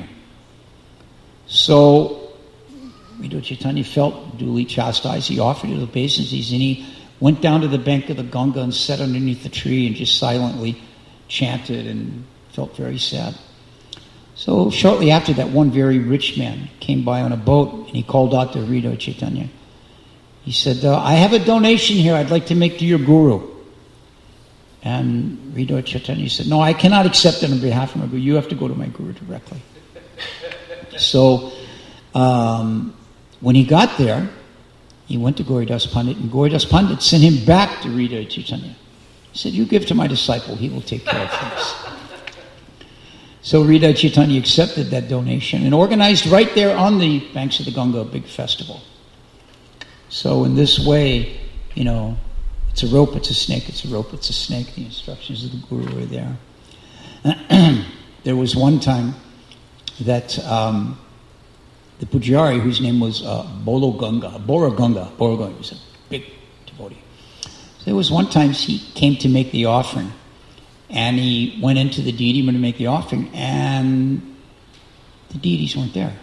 So Hrido Chaitanya felt duly chastised. He offered his obeisances, and he went down to the bank of the Ganga and sat underneath the tree and just silently chanted and felt very sad. So shortly after that, one very rich man came by on a boat, and he called out to Hrido Chaitanya. He said, I have a donation here I'd like to make to your guru. And Hrido Chaitanya said, no, I cannot accept it on behalf of my guru. You have to go to my guru directly. So when he got there, he went to Gauri Das Pandit, and Gauri Das Pandit sent him back to Hrido Chaitanya. He said, you give to my disciple, he will take care of things. So Hrido Chaitanya accepted that donation and organized right there on the banks of the Ganga a big festival. So in this way, it's a rope, it's a snake, it's a rope, it's a snake. The instructions of the Guru were there. There was one time that the Pujari, whose name was Borogunga, was a big devotee. So there was one time he came to make the offering, and he went into the deity to make the offering, and the deities weren't there.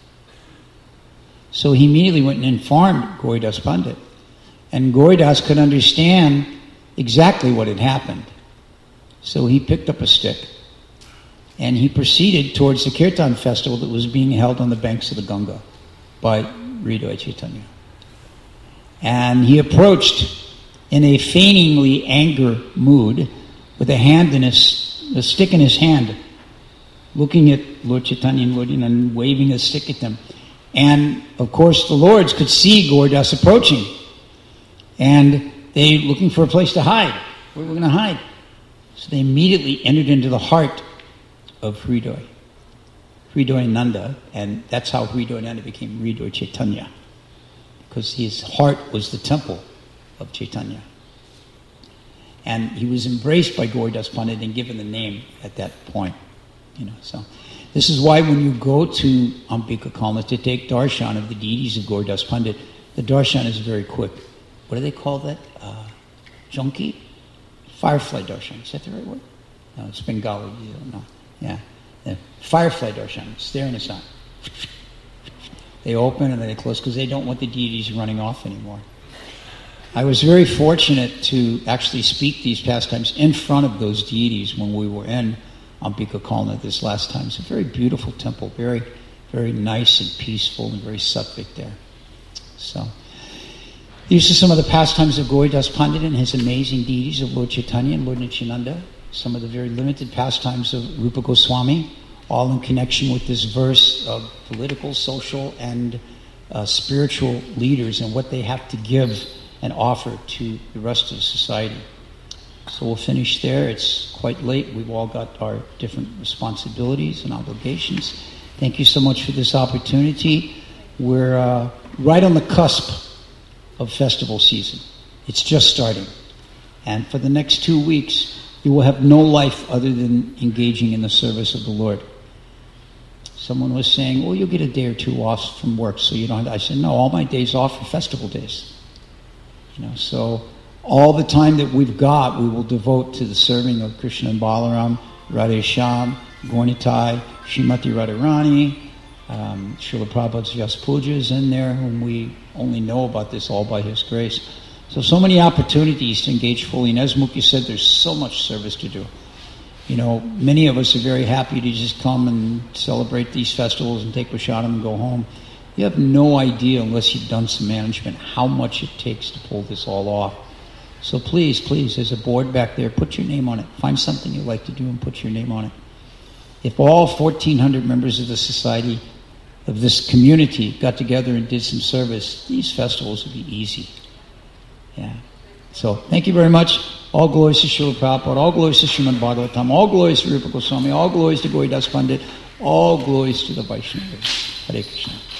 So he immediately went and informed Gauridas Pandit, and Gauridas could understand exactly what had happened. So he picked up a stick, and he proceeded towards the Kirtan festival that was being held on the banks of the Ganga by Hridoy Chaitanya. And he approached in a feigningly anger mood with a stick in his hand, looking at Lord Chaitanya and waving a stick at them. And, of course, the lords could see Gauridas approaching. And they looking for a place to hide. Where are we going to hide? So they immediately entered into the heart of Hridoy Nanda, and that's how Hridoy Nanda became Hridoy Chaitanya, because his heart was the temple of Chaitanya. And he was embraced by Gauridas Pandit and given the name at that point. So this is why when you go to Ambika Kalna to take darshan of the deities of Gauridas Pandit, the darshan is very quick. What do they call that? Jonki? Firefly darshan. Is that the right word? No, it's Bengali. You don't know. Yeah. Firefly darshan. It's there and it's not. They open and then they close because they don't want the deities running off anymore. I was very fortunate to actually speak these pastimes in front of those deities when we were in Ambika Kalna this last time. It's a very beautiful temple, very, very nice and peaceful and very sattvic there. So these are some of the pastimes of Gauridas Pandit and his amazing deities of Lord Chaitanya and Lord Nityananda. Some of the very limited pastimes of Rupa Goswami, all in connection with this verse of political, social, and spiritual leaders and what they have to give and offer to the rest of society. So we'll finish there. It's quite late. We've all got our different responsibilities and obligations. Thank you so much for this opportunity. We're right on the cusp of festival season. It's just starting. And for the next 2 weeks, you will have no life other than engaging in the service of the Lord. Someone was saying, well, you'll get a day or two off from work, so you don't have to. I said, no, all my days off are festival days. So all the time that we've got, we will devote to the serving of Krishna and Balaram, Radhe Shyam, Gaurnitai, Srimati Radharani, Srila Prabhupada's Yas Puja is in there, whom we only know about this all by his grace. So many opportunities to engage fully. And as Mukhi said, there's so much service to do. Many of us are very happy to just come and celebrate these festivals and take prasadam and go home. You have no idea, unless you've done some management, how much it takes to pull this all off. So please, there's a board back there. Put your name on it. Find something you like to do and put your name on it. If all 1,400 members of the society, of this community, got together and did some service, these festivals would be easy. Yeah. So thank you very much. All glories to Srila Prabhupada, all glories to Srimad Bhagavatam, all glories to Rupa Goswami, all glories to Gauridas Pandit, all glories to the Vaishnavas. Hare Krishna.